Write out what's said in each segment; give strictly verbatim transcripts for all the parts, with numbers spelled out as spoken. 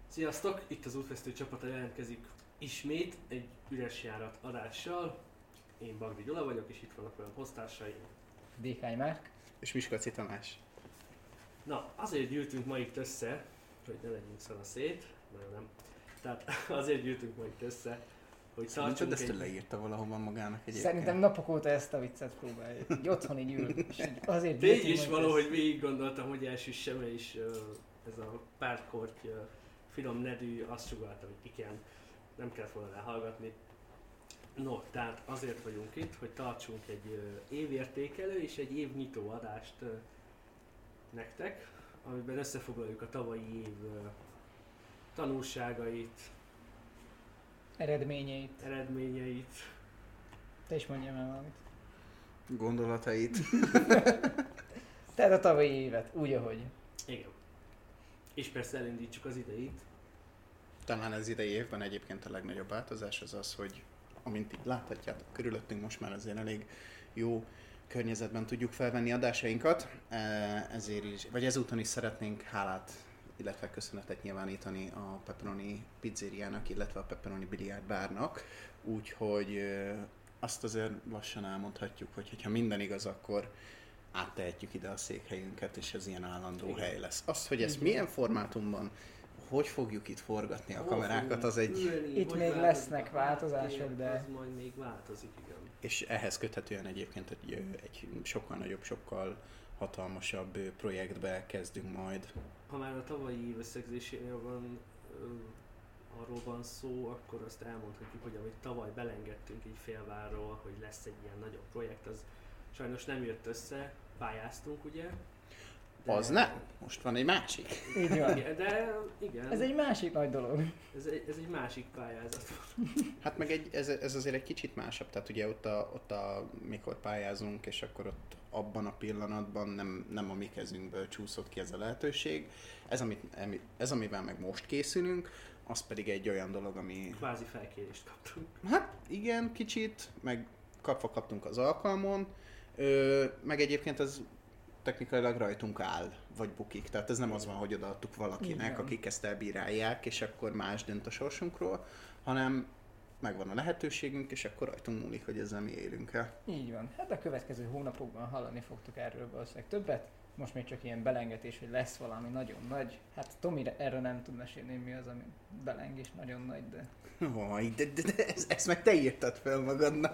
Sziasztok! Itt az Útvesztő csapata jelentkezik ismét egy üres járat adással. Én Bagdi Gyula vagyok, és itt vannak olyan hoztársaim. dé ká Márk. És Miskolci Tamás. Na, azért gyűltünk ma itt össze, hogy ne legyünk szana szét, mert nem. Tehát azért gyűltünk ma itt össze, hogy tartsunk ezt egy... leírta valahol magának egyébként. Szerintem napok óta ezt a viccet próbálja. Egy otthoni gyűl. És azért Tény gyűltünk is majd valahogy ezt. végig gondoltam, hogy elsüssem, és uh, ez a pártkorty, uh, finom nedű azt sugálta, hogy igen, nem kell volna elhallgatni. No, tehát azért vagyunk itt, hogy tartsunk egy uh, évértékelő és egy évnyitó adást uh, nektek, amiben összefoglaljuk a tavalyi év uh, tanulságait, Eredményeit. eredményeit. Te is mondjam el valamit. Gondolatait. Tehát a tavalyi évet, úgy ahogy. Igen. És persze elindítsuk az ideit. Talán az idei évben egyébként a legnagyobb változás az az, hogy amint így láthatjátok körülöttünk, most már azért elég jó környezetben tudjuk felvenni adásainkat, ezért is, vagy ezúton is szeretnénk hálát, illetve köszönetet nyilvánítani a Pepperoni Pizzériának, illetve a Pepperoni Biliárd Bárnak, úgyhogy azt azért lassan elmondhatjuk, hogy ha minden igaz, akkor áttehetjük ide a székhelyünket, és ez ilyen állandó Igen. hely lesz. Az, hogy ezt milyen formátumban, hogy fogjuk itt forgatni a Hol kamerákat, fogunk az egy... ülni, Itt hogy még változik lesznek a változások, háttér, de- Az majd még változik, igen. És ehhez köthetően egyébként egy, egy sokkal nagyobb, sokkal hatalmasabb projektbe kezdünk majd. Ha már a tavalyi év összegzésénél van, ö, arról van szó, akkor azt elmondhatjuk, hogy amit tavaly belengedtünk így félvárról, hogy lesz egy ilyen nagyobb projekt, az sajnos nem jött össze, pályáztunk ugye. De- Az nem, most van egy másik. Így van. Igen, de igen, Ez egy másik nagy dolog. ez egy, ez egy másik pályázat. Hát meg egy, ez, ez azért egy kicsit másabb, tehát ugye ott, a, ott a, mikor pályázunk, és akkor ott abban a pillanatban nem, nem a mi kezünkből csúszott ki ez a lehetőség. Ez, amit, ez, amivel meg most készülünk, az pedig egy olyan dolog, ami... Kvázi felkérést kaptunk. Hát igen, kicsit, meg kapva kaptunk az alkalmon, ö, meg egyébként ez technikailag rajtunk áll, vagy bukik. Tehát ez nem az van, hogy odaadtuk valakinek, Igen. akik ezt elbírálják, és akkor más dönt a sorsunkról, hanem megvan a lehetőségünk, és akkor rajtunk múlik, hogy ezzel mi élünk el. Így van. Hát a következő hónapokban hallani fogtok erről valószínűleg többet. Most még csak ilyen belengetés, hogy lesz valami nagyon nagy. Hát Tomi erről nem tud mesélni, mi az, ami beleng és nagyon nagy, de... Vaj, de, de, de ez, ezt meg te írtad fel magadnak.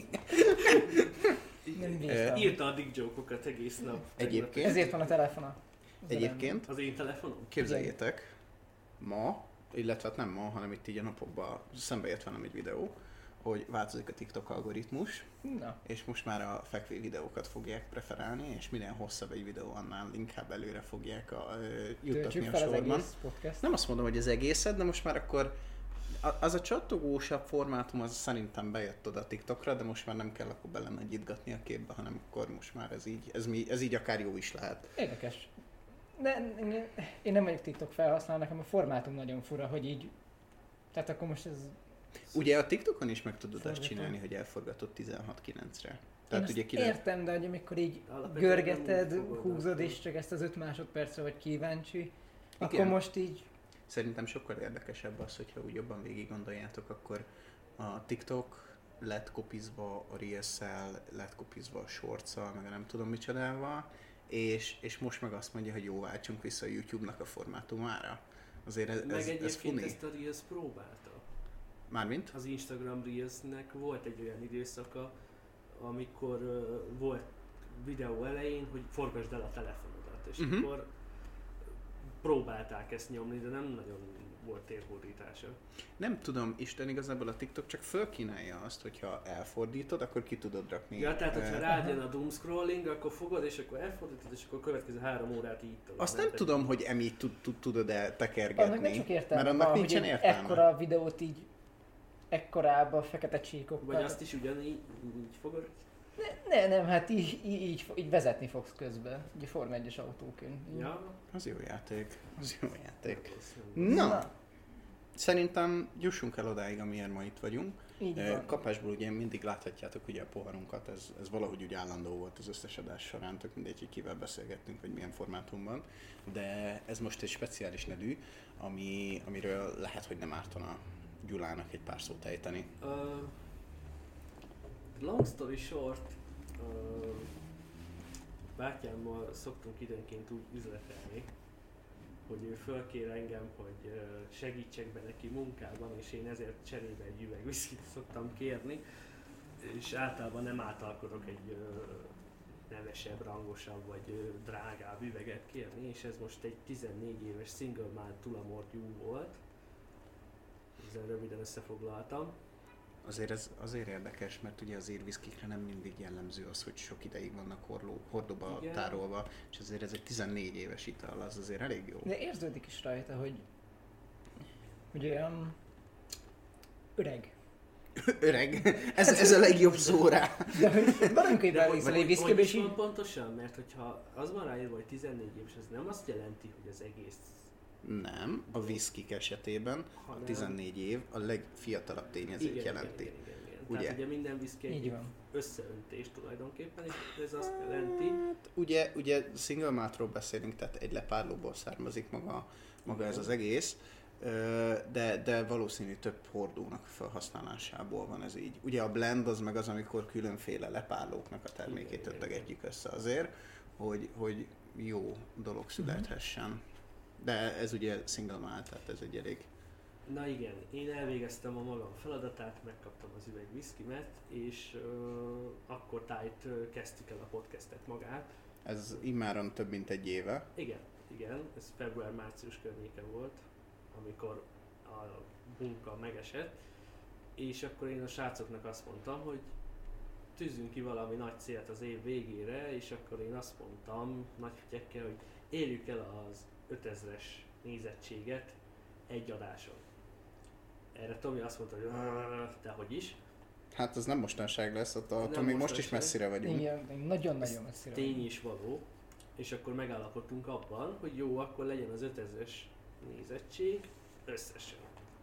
Nem bírtam. Írta a dick joke-okat egész nap. Egyébként- Ezért van a telefona. Egyébként Az én telefonom? képzeljétek, ma, illetve hát nem ma, hanem itt így a napokban szembe jött velem egy videó, hogy változik a TikTok algoritmus, Na, és most már a fekvő videókat fogják preferálni, és minél hosszabb egy videó, annál inkább előre fogják a, ö, juttatni töltsük a fel az sorban. egész podcast. Nem azt mondom, hogy az egészet, de most már akkor a- az a csattogósabb formátum az szerintem bejött oda a TikTokra, de most már nem kell akkor bele nagyítgatni a képbe, hanem akkor most már ez így, ez, mi, ez így akár jó is lehet. Érdekes. De én nem vagyok TikTok felhasználó, nekem a formátum nagyon fura, hogy így... Tehát akkor most ez... Ugye a TikTokon is meg tudod azt Forgatom. csinálni, hogy elforgatod tizenhat kilencre. Én Tehát azt ugye kire... értem, de hogy amikor így Alapvetően görgeted, nem úgy fogod húzod azt, és csak ezt az öt másodpercre vagy kíváncsi, akkor Igen. most így... Szerintem sokkal érdekesebb az, hogyha úgy jobban végig gondoljátok, akkor a TikTok lett kopizva a Reels-szel, lett kopizva a Shorts-szal, meg a nem tudom micsodával, és, és most meg azt mondja, hogy jó, váltsunk vissza a YouTube-nak a formátumára. Azért ez, Meg ez, ez egyébként funny. ezt a Reels próbálta. Mármint? Az Instagram Reelsnek volt egy olyan időszaka, amikor uh, volt videó elején, hogy forgasd el a telefonodat, és Mhm. akkor próbálták ezt nyomni, de nem nagyon volt térhódítása. Nem tudom, Isten igazából a TikTok csak fölkínálja azt, hogyha elfordítod, akkor ki tudod rakni. Ja, tehát hogyha eh, rád jön a doom scrolling, akkor fogod, és akkor elfordítod, és akkor a következő három órát így tovább. Azt nem mented. tudom, hogy emiatt tud, tud, tudod-e tekergetni, Annak nem csak értelme mert annak van, nincsen hogy egy értelme. ekkora videót így ekkorába fekete csíkokkal. Vagy azt is ugyanígy így fogod. Ne, ne, nem, hát így, így, így, így vezetni fogsz közben, ugye Forma egyes autóként. Így. Ja. Az jó játék, az jó játék. valószínűleg. Na, Na. Szerintem jussunk el odáig, amiért ma itt vagyunk. Így Ö, van. Kapásból ugye mindig láthatjátok ugye a poharunkat, ez, ez valahogy úgy állandó volt az összes adás során, tök mindegy, hogy kivel beszélgettünk, vagy milyen formátumban, de ez most egy speciális nedű, ami, amiről lehet, hogy nem ártana Gyulának egy pár szót ejteni. Uh, long story short, uh, bátyámmal szoktunk időnként úgy üzletelni, hogy ő fölkér engem, hogy uh, segítsek be neki munkában, és én ezért cserébe egy üveg viszkit szoktam kérni, és általában nem átalkodok egy uh, nevesebb, rangosabb vagy uh, drágább üveget kérni, és ez most egy tizennégy éves single malt Tullamore Dew volt. Ezzel röviden összefoglaltam. Azért ez azért érdekes, mert ugye az írviszkikre nem mindig jellemző az, hogy sok ideig vannak horló, hordóba Igen. tárolva, és azért ez egy tizennégy éves ital, az azért elég jó. De érződik is rajta, hogy, hogy olyan öreg. Öreg, ez, ez a legjobb szó rá. De hogy valamikor De hogy, belégszel hogy, egy viszkibe, hogy és is így... van pontosan? Mert hogyha az van ráírva, hogy tizennégy éves, ez nem azt jelenti, hogy az egész... Nem, a viszkik esetében a hanem- tizennégy év a legfiatalabb tényezőt Igen, jelenti. igen, igen, igen, igen. Ugye? Tehát ugye minden viszki Így egy van. összeöntés tulajdonképpen, és ez azt jelenti, Ugye, ugye single maltról beszélünk, tehát egy lepárlóból származik maga, maga ez az egész, ö, de, de valószínű több hordónak felhasználásából van ez így. Ugye a blend az meg az, amikor különféle lepárlóknak a termékét Igen, ötlegetjük össze azért, hogy, hogy jó dolog születhessen. De ez ugye single malt, tehát ez egy elég... na igen, én elvégeztem a magam feladatát, megkaptam az üveg viszkimet, és uh, akkor tájt uh, kezdtük el a podcastet magát. Ez immáron több mint egy éve. Igen, igen, ez február-március környéke volt, amikor a munka megesett, és akkor én a srácoknak azt mondtam, hogy tűzünk ki valami nagy célt az év végére, és akkor én azt mondtam nagy figyekkel, hogy érjük el az ötezres nézettséget egy adáson. Erre Tomi azt mondta, hogy de hogy is. Hát ez nem mostanság lesz, ott a, Nem attól még most is mostanság. messzire vagyunk. Igen, nagyon-nagyon messzire. Tény is való. És akkor megállapodtunk abban, hogy jó, akkor legyen az ötezres nézettség összesen.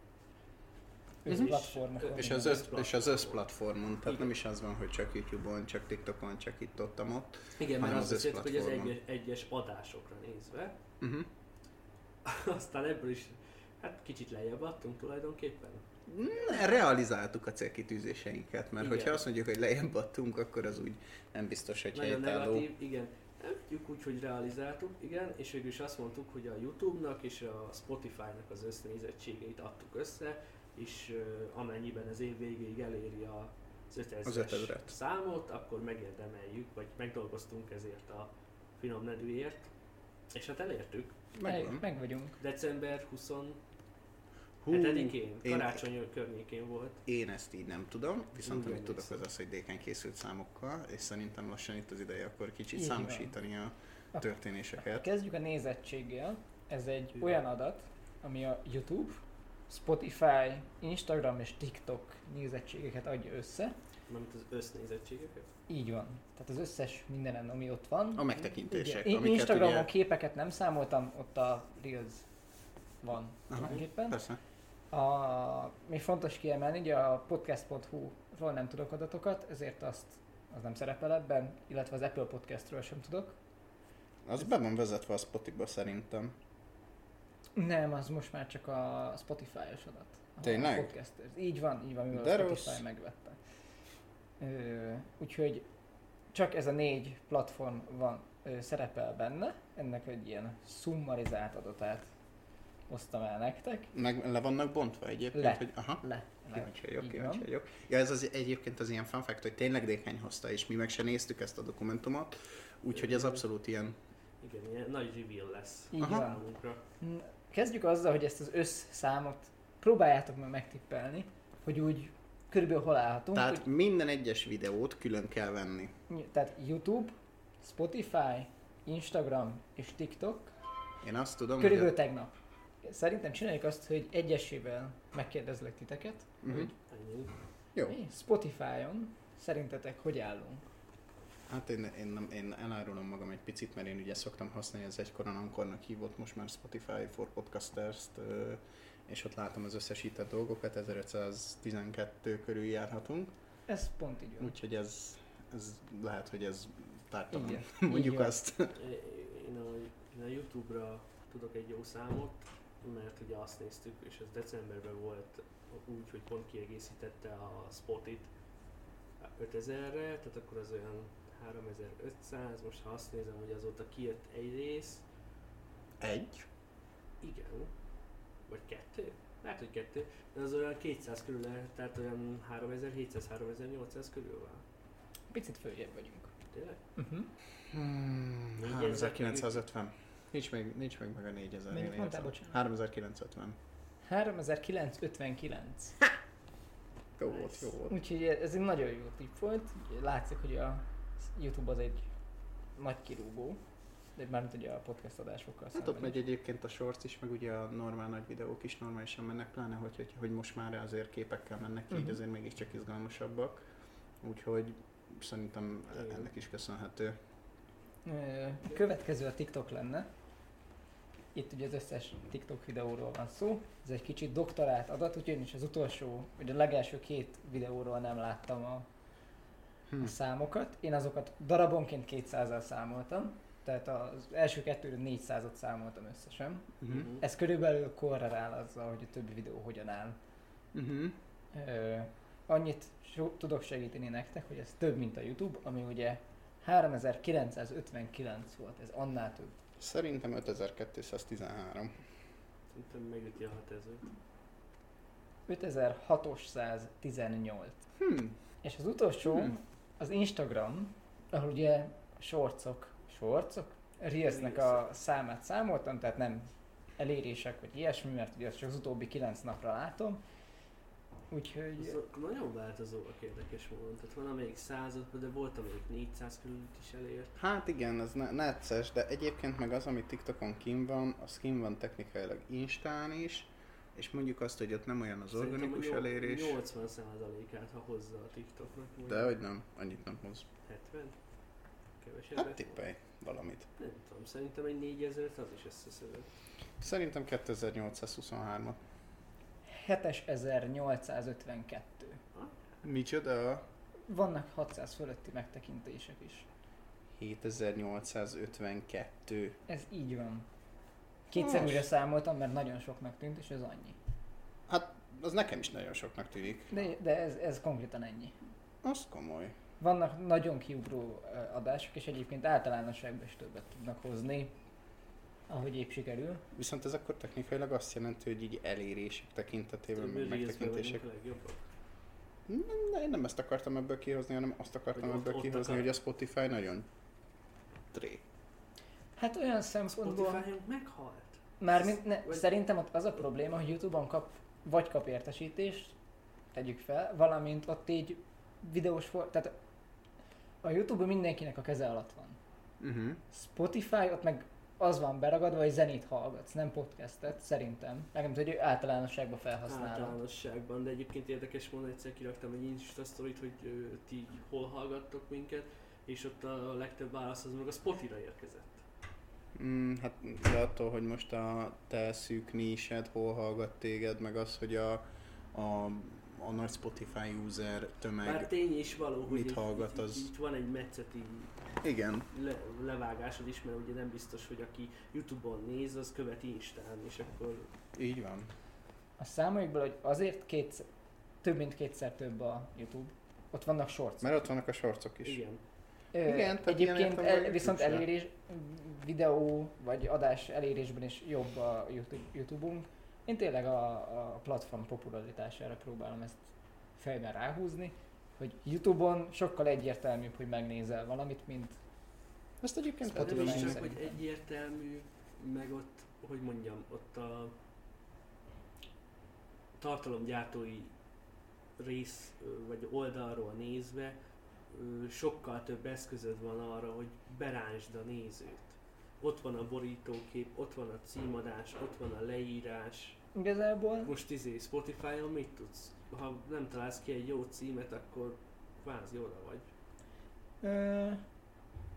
Összplatformokon. És igen. az, össz, és az összplatformon, tehát Igen. nem is az van, hogy csak YouTube-on, csak TikTokon, csak itt ott, ott. Igen, mert hanem azt az beszéltük, hogy az összplatformon. egyes, egyes adásokra nézve. Uh-huh. Aztán ebből is hát kicsit lejjebb adtunk tulajdonképpen. Realizáltuk a célkitűzéseinket, mert Igen. hogyha azt mondjuk, hogy lejjebb adtunk, akkor az úgy nem biztos, hogy Nagyon helytálló. negatív, igen. Nem tudjuk úgy, hogy realizáltuk, igen, és végül is azt mondtuk, hogy a YouTube-nak és a Spotify-nak az össznézettségeit adtuk össze, és uh, amennyiben az év végéig eléri a az Az ötezres ötezret. számot, akkor megérdemeljük, vagy megdolgoztunk ezért a finom nedűért, és hát elértük. Megvan. Meg, meg vagyunk. December huszonhetedikén, Hú, én- karácsony környékén volt. Én ezt így nem tudom, viszont Úgy amit tudok emlékszem. az az, hogy Déken készült számokkal, és szerintem lassan itt az ideje akkor kicsit Így van. számosítani a történéseket. Kezdjük a nézettséggel. Ez egy Hű. olyan adat, ami a YouTube, Spotify, Instagram és TikTok nézettségeket adja össze. Mármint az össznézettségeket. Így van. Tehát az összes mindenen, ami ott van. A megtekintések, Igen. amiket Instagramon ugye... képeket nem számoltam, ott a Reels van Aha, tulajdonképpen. persze. A, még fontos kiemelni, hogy a podcast pont hu-ról nem tudok adatokat, ezért azt az nem szerepel ebben, illetve az Apple Podcastről sem tudok. Az be van vezetve a Spotify-ba szerintem. Nem, az most már csak a Spotify-os adat. A Tényleg? Podcasters. Így van, így van, mivel De a Spotify rossz. megvette. Ö, úgyhogy csak ez a négy platform van, ö, szerepel benne, ennek egy ilyen summarizált adatát hoztam el nektek. Meg le vannak bontva egyébként, Le. hogy aha. Le. le. Kíváncsi vagyok, Így kíváncsi van. vagyok. Ja, ez az egyébként az ilyen fun fact, hogy tényleg Dékány hozta, és mi meg se néztük ezt a dokumentumot, úgyhogy ez abszolút ilyen... Igen, ilyen nagy reveal lesz Így Aha. van. számunkra. N- Kezdjük azzal, hogy ezt az összszámot próbáljátok meg megtippelni, hogy úgy körülbelül hol állhatunk. Tehát hogy, minden egyes videót külön kell venni. tehát YouTube, Spotify, Instagram és TikTok Én azt tudom, körülbelül hogy... tegnap. Szerintem csináljuk azt, hogy egyesével megkérdezlek titeket, A... Uh-huh. hogy Ennyi. Jó. mi Spotify-on szerintetek hogy állunk? Hát én, én, nem, én elárulom magam egy picit, mert én ugye szoktam használni az egykoron Ankornak hívott, most már Spotify for Podcasters-t ö, és ott látom az összesített dolgokat, ezerötszáztizenkettő körül járhatunk. Ez pont így van. Úgyhogy ez, ez lehet, hogy ez tártalan. Igen. Mondjuk Így van. azt. Én a, én a YouTube-ra tudok egy jó számot, mert ugye azt néztük, és ez decemberben volt úgy, hogy pont kiegészítette a Spotit ötezerre, tehát akkor az olyan háromezer-ötszáz, most ha azt nézem, hogy azóta kijött egy rész, Egy? igen, vagy kettő? Lehet, hogy kettő, de az olyan kétszáz körül lehet, tehát olyan háromezer-hétszáz-háromezer-nyolcszáz körül van. Picit följebb vagyunk. Tényleg? Uh-huh. Hmm, négyezer háromezer-kilencszázötven. Nincs még, nincs még meg a négyezer. Mennyit mondtál, bocsánat? háromezer-kilencszázötven. háromezer-kilencszázötvenkilenc. Jó volt, jó volt. Úgyhogy ez egy nagyon jó tipp volt. Látszik, hogy a YouTube az egy nagy kirúgó. De mármint ugye a podcast adásokkal Hát ott megy egyébként a shorts is, meg ugye a normál nagy videók is normálisan mennek, pláne hogy, hogy, hogy most már azért képekkel mennek ki, így Mhm. azért mégiscsak izgalmasabbak. Úgyhogy szerintem Igen. ennek is köszönhető. Ö, Következő a TikTok lenne. Itt ugye az összes TikTok videóról van szó. Ez egy kicsit doktorált adat, úgyhogy én is az utolsó, vagy a legelső két videóról nem láttam a, Hm. a számokat. Én azokat darabonként kétszázzal számoltam. Tehát az első kettőről négyszázat számoltam összesen. Uh-huh. Mhm. Ez körülbelül korrelál azzal, hogy a többi videó hogyan áll. Uh-huh. Ö, annyit so- tudok segíteni nektek, hogy ez több, mint a YouTube, ami ugye háromezer-kilencszázötvenkilenc volt, ez annál több. Szerintem ötezer-kétszáztizenhárom. Szerintem megüti a hatezret. ötezer-hatszáztizennyolc. Hmm. És az utolsó, Hmm. az Instagram, ahol ugye shortsok, shortsok, Reelsnek a számát számoltam, tehát nem elérések vagy ilyesmi, mert ugye azt csak az utóbbi kilenc napra látom. Úgyhogy Azok nagyon változóak érdekes módon, tehát van amelyik század, de volt amelyik négyszáz körül is elért. Hát igen, ez ne- necces, de egyébként meg az, ami TikTokon kim van, az kim van technikailag Instán is, és mondjuk azt, hogy ott nem olyan az Szerintem organikus a nyol- elérés. nyolcvan százalékát, ha hozza a TikToknak. mondjuk. De hogy nem, annyit nem hoz. hetven? Kevesebbet? Hát tippelj valamit. Nem tudom, szerintem egy négyezret az is összeszedett. Szerintem kétezer-nyolcszázhuszonhárom. hétezer-nyolcszázötvenkettő. Micsoda? Vannak hatszáz fölötti megtekintések is. hétezer-nyolcszázötvenkettő. Ez így van. Kétszer Nos. újra számoltam, mert nagyon soknak tűnt, és ez annyi. Hát, az nekem is nagyon soknak tűnik. De, de ez, ez konkrétan ennyi. Az komoly. Vannak nagyon kiugró ö, adások, és egyébként általánosságban is többet tudnak hozni, ahogy épp sikerül. Viszont ez akkor technikailag azt jelenti, hogy így elérések tekintetében, meg Reelsben megtekintések. vagyunk a legjobbak. Nem, ne, én nem ezt akartam ebből kihozni, hanem azt akartam Hogy ott- ebből ott kihozni, akar- hogy a Spotify nagyon tré. Hát olyan szempontból... Spotify-on meghalt. Mármint ne, Vagy- szerintem ott az a probléma, hogy YouTube-on kap, vagy kap értesítést, tegyük fel, valamint ott így videós for... Tehát a YouTube mindenkinek a keze alatt van. Uh-huh. Spotify ott meg az van beragadva, hogy zenét hallgatsz, nem podcastet, szerintem. Nekem hogy általánosságban felhasználom. Általánosságban, de egyébként érdekes módon egyszer kiraktam egy Insta sztorit, hogy ö, ti hol hallgattok minket, és ott a legtöbb válasz az meg a Spotify-ra érkezett. Mm, hát de attól, hogy most a te szűk nísed hol hallgat téged, meg az, hogy a, a, a nagy Spotify user tömeg... Bár tény is való, hogy mit itt, hallgat, itt, az- itt, itt van egy metszeti Igen. le, levágásod is, mert ugye nem biztos, hogy aki YouTube-on néz, az követi Instán, és akkor Így van. A számaikból, hogy azért kétszer, több mint kétszer több a YouTube, ott vannak shorts. Mert ott vannak a shortsok is. igen. Ö, Igen, tehát ilyen egyébként értelemben el, viszont YouTube se. elérés, videó vagy adás elérésben is jobb a YouTube, YouTube-unk. Én tényleg a, a platform popularitására próbálom ezt fejben ráhúzni, hogy YouTube-on sokkal egyértelműbb, hogy megnézel valamit, mint Ezt egyébként el Spotify Nem tudom is csak, hinni. hogy szerintem. egyértelmű, meg ott, hogy mondjam, ott a tartalomgyártói rész ö, vagy oldalról nézve ö, sokkal több eszközöd van arra, hogy beránsd a nézőt. Ott van a borítókép, ott van a címadás, ott van a leírás. igazából. Most izé Spotify-on mit tudsz? Ha nem találsz ki egy jó címet, akkor kvázi oda vagy. Ö,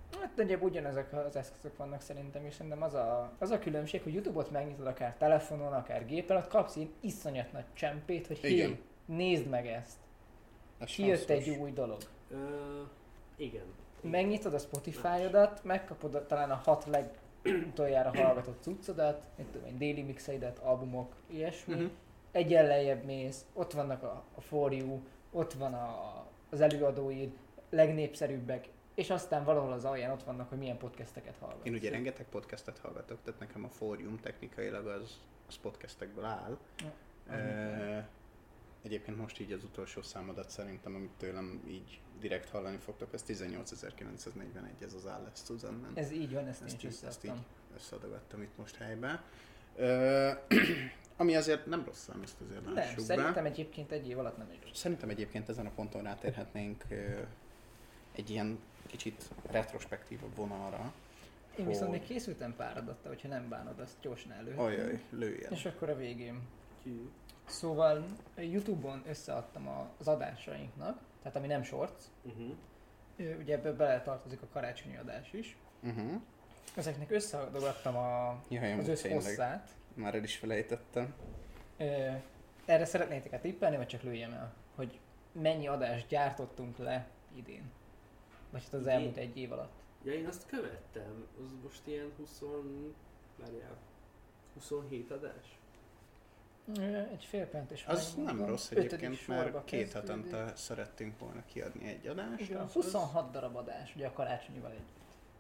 Hát nagyjából ugyanezek az eszközök vannak szerintem, és szerintem az a, az a különbség, hogy YouTube-ot megnyitod akár telefonon, akár gépen, ott kapsz ilyen iszonyat nagy csempét, hogy Igen. hé, nézd meg ezt. Ez Kijött sanszos. egy új dolog. Ö, igen. Megnyitod a Spotify-odat, megkapod a, talán a hat legutoljára hallgatott cuccodat, mit tudom én, daily mixeidet, albumok, ilyesmi. Uh-huh. Egyen lejjebb mész, ott vannak a, a For You, ott van a, az előadóid, legnépszerűbbek, és aztán valahol az alján ott vannak, hogy milyen podcasteket hallgatsz. Én ugye rengeteg podcastet hallgatok, tehát nekem a fórium technikailag az, az podcastekből áll. Ja, E, egyébként most így az utolsó számodat szerintem, amit tőlem így direkt hallani fogtok, ez tizennyolcezer-kilencszáznegyvenegy, ez az Alice Susan. Ez így van, ezt, Ezt én így, is ezt így összeadtam. összeadogattam itt most helybe. E, ami azért nem rossz szám, ezt azért Nem, lássuk szerintem be. egyébként egy év alatt nem is. Szerintem egyébként ezen a ponton rátérhetnénk ö, egy ilyen kicsit retrospektívabb vonalra. Én viszont Hogy- még készültem pár adattal, hogyha nem bánod, azt gyorsan elő. Ajaj, lőjen. És akkor a végén. Tyű. Szóval YouTube-on összeadtam a- az adásainknak, tehát ami nem shorts, Uh-huh. Ö, ugye ebbe beletartozik a karácsonyi adás is. Uh-huh. Ezeknek összeadogattam a, Jaj, az amúgy tényleg. összhosszát. Már el is felejtettem. Ö, Erre szeretnétek-e tippelni, vagy csak lőjem el, hogy mennyi adást gyártottunk le idén? Vagy hát az Idén? elmúlt egy év alatt? Ja, én azt követtem. Az most ilyen húsz... Várjál. huszonhét adás? Ö, Egy fél perc is Az nem megmondom. rossz Ötödik egyébként, sorba mert két kezdődik. hetente szerettünk volna kiadni egy adást. Igen, az- huszonhat darab adás, ugye a karácsonyival együtt.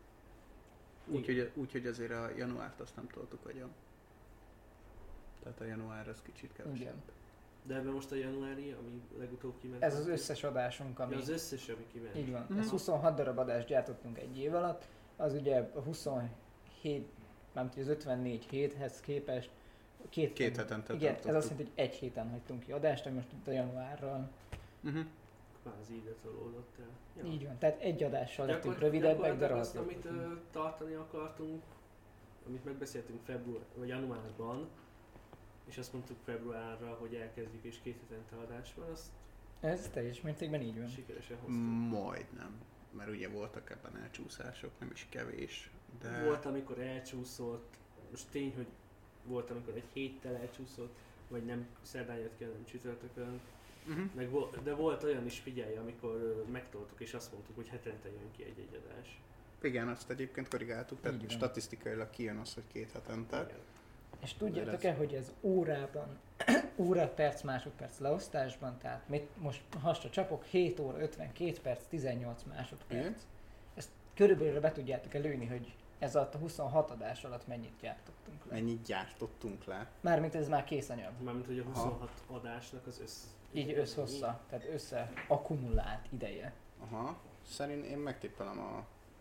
Úgyhogy úgy, hogy azért a januárt azt nem toltuk agyon. Tehát a január az kicsit kevesebb. Igen. De ebben most a januári, ami legutóbb kiment. Ez az összes adásunk, ami... Ja, az összes, ami kiment. Így van. Mhm. Ez huszonhat darab adást gyártottunk egy év alatt, az ugye a huszonhét, nem tudom, az ötvennégy héthez képest két, Két hetente Igen, ez tartottuk. azt jelenti, hogy egy héten hagytunk ki adást, ami most itt a januárral. Uh-huh. Kvázi ide tolódott el. Ja. Így van, tehát egy adással lettünk Gyakor- rövidebbek, de gyakorlatilag azt, rohadt amit jók. ö, tartani akartunk, amit megbeszéltünk február, vagy januárban, és azt mondtuk februárra, hogy elkezdjük és két hetente adás van, azt Ez teljes mértékben így van. sikeresen hoztuk. Majdnem. Mert ugye voltak ebben elcsúszások, nem is kevés. De... Volt, amikor elcsúszott, most tény, hogy volt, amikor egy héttel elcsúszott, vagy nem szerdán jött ki, hanem csütörtökön. Uh-huh. Meg vo- de volt olyan is, figyelj, amikor ö, megtoltuk és azt mondtuk, hogy hetente jön ki egy-egy adás. Igen, azt egyébként korrigáltuk, tehát Így van. statisztikailag kijön az, hogy két hetente. Igen. És tudjátok-e, Mert ez- hogy ez órában, óra, perc, másodperc leosztásban, tehát mit most hasra csapok, hét óra, ötvenkét perc, tizennyolc másodperc. Igen. Ezt körülbelül be tudjátok előni, hogy ez alatt a huszonhat adás alatt mennyit gyártottunk le. Mennyit gyártottunk le? Mármint ez már kész anyag. Mármint, hogy a Aha. huszonhat adásnak az össz... Így összhossza, tehát össze akkumulált ideje. Aha. Szerint én megtippelem a...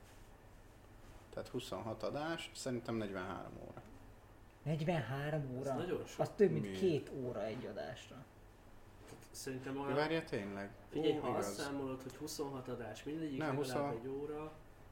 Tehát huszonhat adás, szerintem negyvenhárom óra. negyvenhárom Ez óra? nagyon sok. Az több mint Mi? két óra egy adásra. Szerintem Ja, olyan... várja tényleg? Figyelj, Ó, ha azt igaz. számolod, hogy huszonhat adás, mindegyik Nem, legalább húsz- egy óra,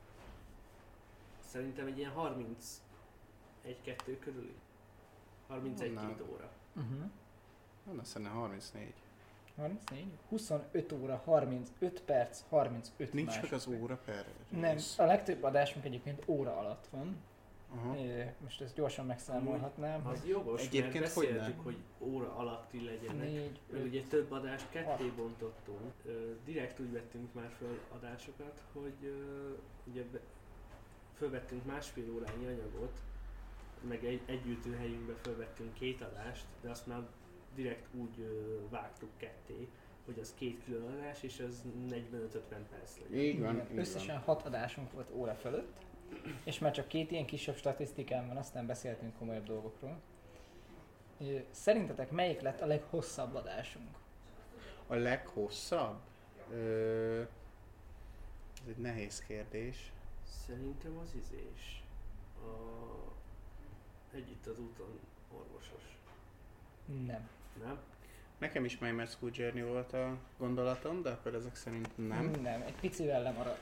szerintem egy ilyen harminc egy-kettő körüli. harmincegy-két Nem. óra. Uh-huh. Na, szerintem harmincnégy. harmincnégy? huszonöt óra, harmincöt perc, harmincöt Nincs meg másodperc. az óra per Nem, rész. a legtöbb adásunk egyébként óra alatt van. Aha. Ö, Most ezt gyorsan megszámolhatnám, Az hogy jogos, Egyébként mert hogy beszéltük, ne? hogy óra alatti legyenek. négy, Meg öt, ugye több adást ketté hat. bontottunk. Ö, Direkt úgy vettünk már föl adásokat, hogy ö, ugye be, fölvettünk másfél órányi anyagot, meg egy együttő helyünkbe fölvettünk két adást, de azt már direkt úgy ö, vágtuk ketté, hogy az két külön adás, és az negyvenöt-ötven perc legyen. Így van, Igen, így összesen van. hat adásunk volt óra fölött, és már csak két ilyen kisebb statisztikám van, aztán beszéltünk komolyabb dolgokról. Ö, Szerintetek melyik lett a leghosszabb adásunk? A leghosszabb? Ö... Ez egy nehéz kérdés. Szerintem az izés. A... Egy itt az úton orvosos. Nem. Nem? Nekem is My Mad School Journey volt a gondolatom, de akkor ezek szerint nem. Nem, egy picivel lemaradt.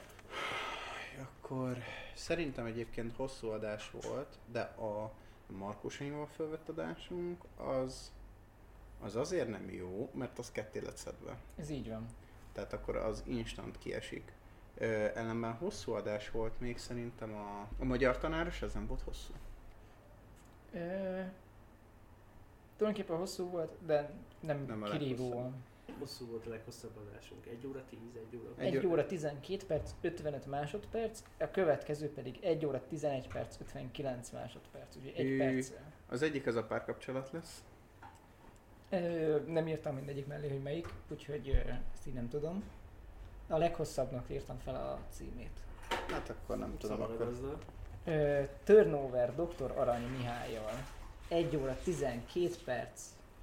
Akkor szerintem egyébként hosszú adás volt, de a Markusanyval felvett adásunk az, az azért nem jó, mert az ketté lett szedve. Ez így van. Tehát akkor az instant kiesik. Ö, ellenben hosszú adás volt még szerintem a, a magyar tanáros, ez nem volt hosszú. Ö, tulajdonképpen hosszú volt, de nem, Nem nem a kirívóan. Hosszú volt a leghosszabb adásunk. egy óra tíz, egy óra. Egy egy ó- óra tizenkét perc, ötvenöt másodperc, a következő pedig egy óra tizenegy perc, ötvenkilenc másodperc, úgyhogy egy Ő- perccel. Az egyik az a párkapcsolat lesz. Ö, nem írtam mindegyik mellé, hogy melyik, úgyhogy ö, ezt így nem tudom. A leghosszabbnak írtam fel a címét. Hát akkor nem tudom, Szabad akkor azzal. Ö, Turnover doktor Arany Mihályjal. egy óra tizenkét perc,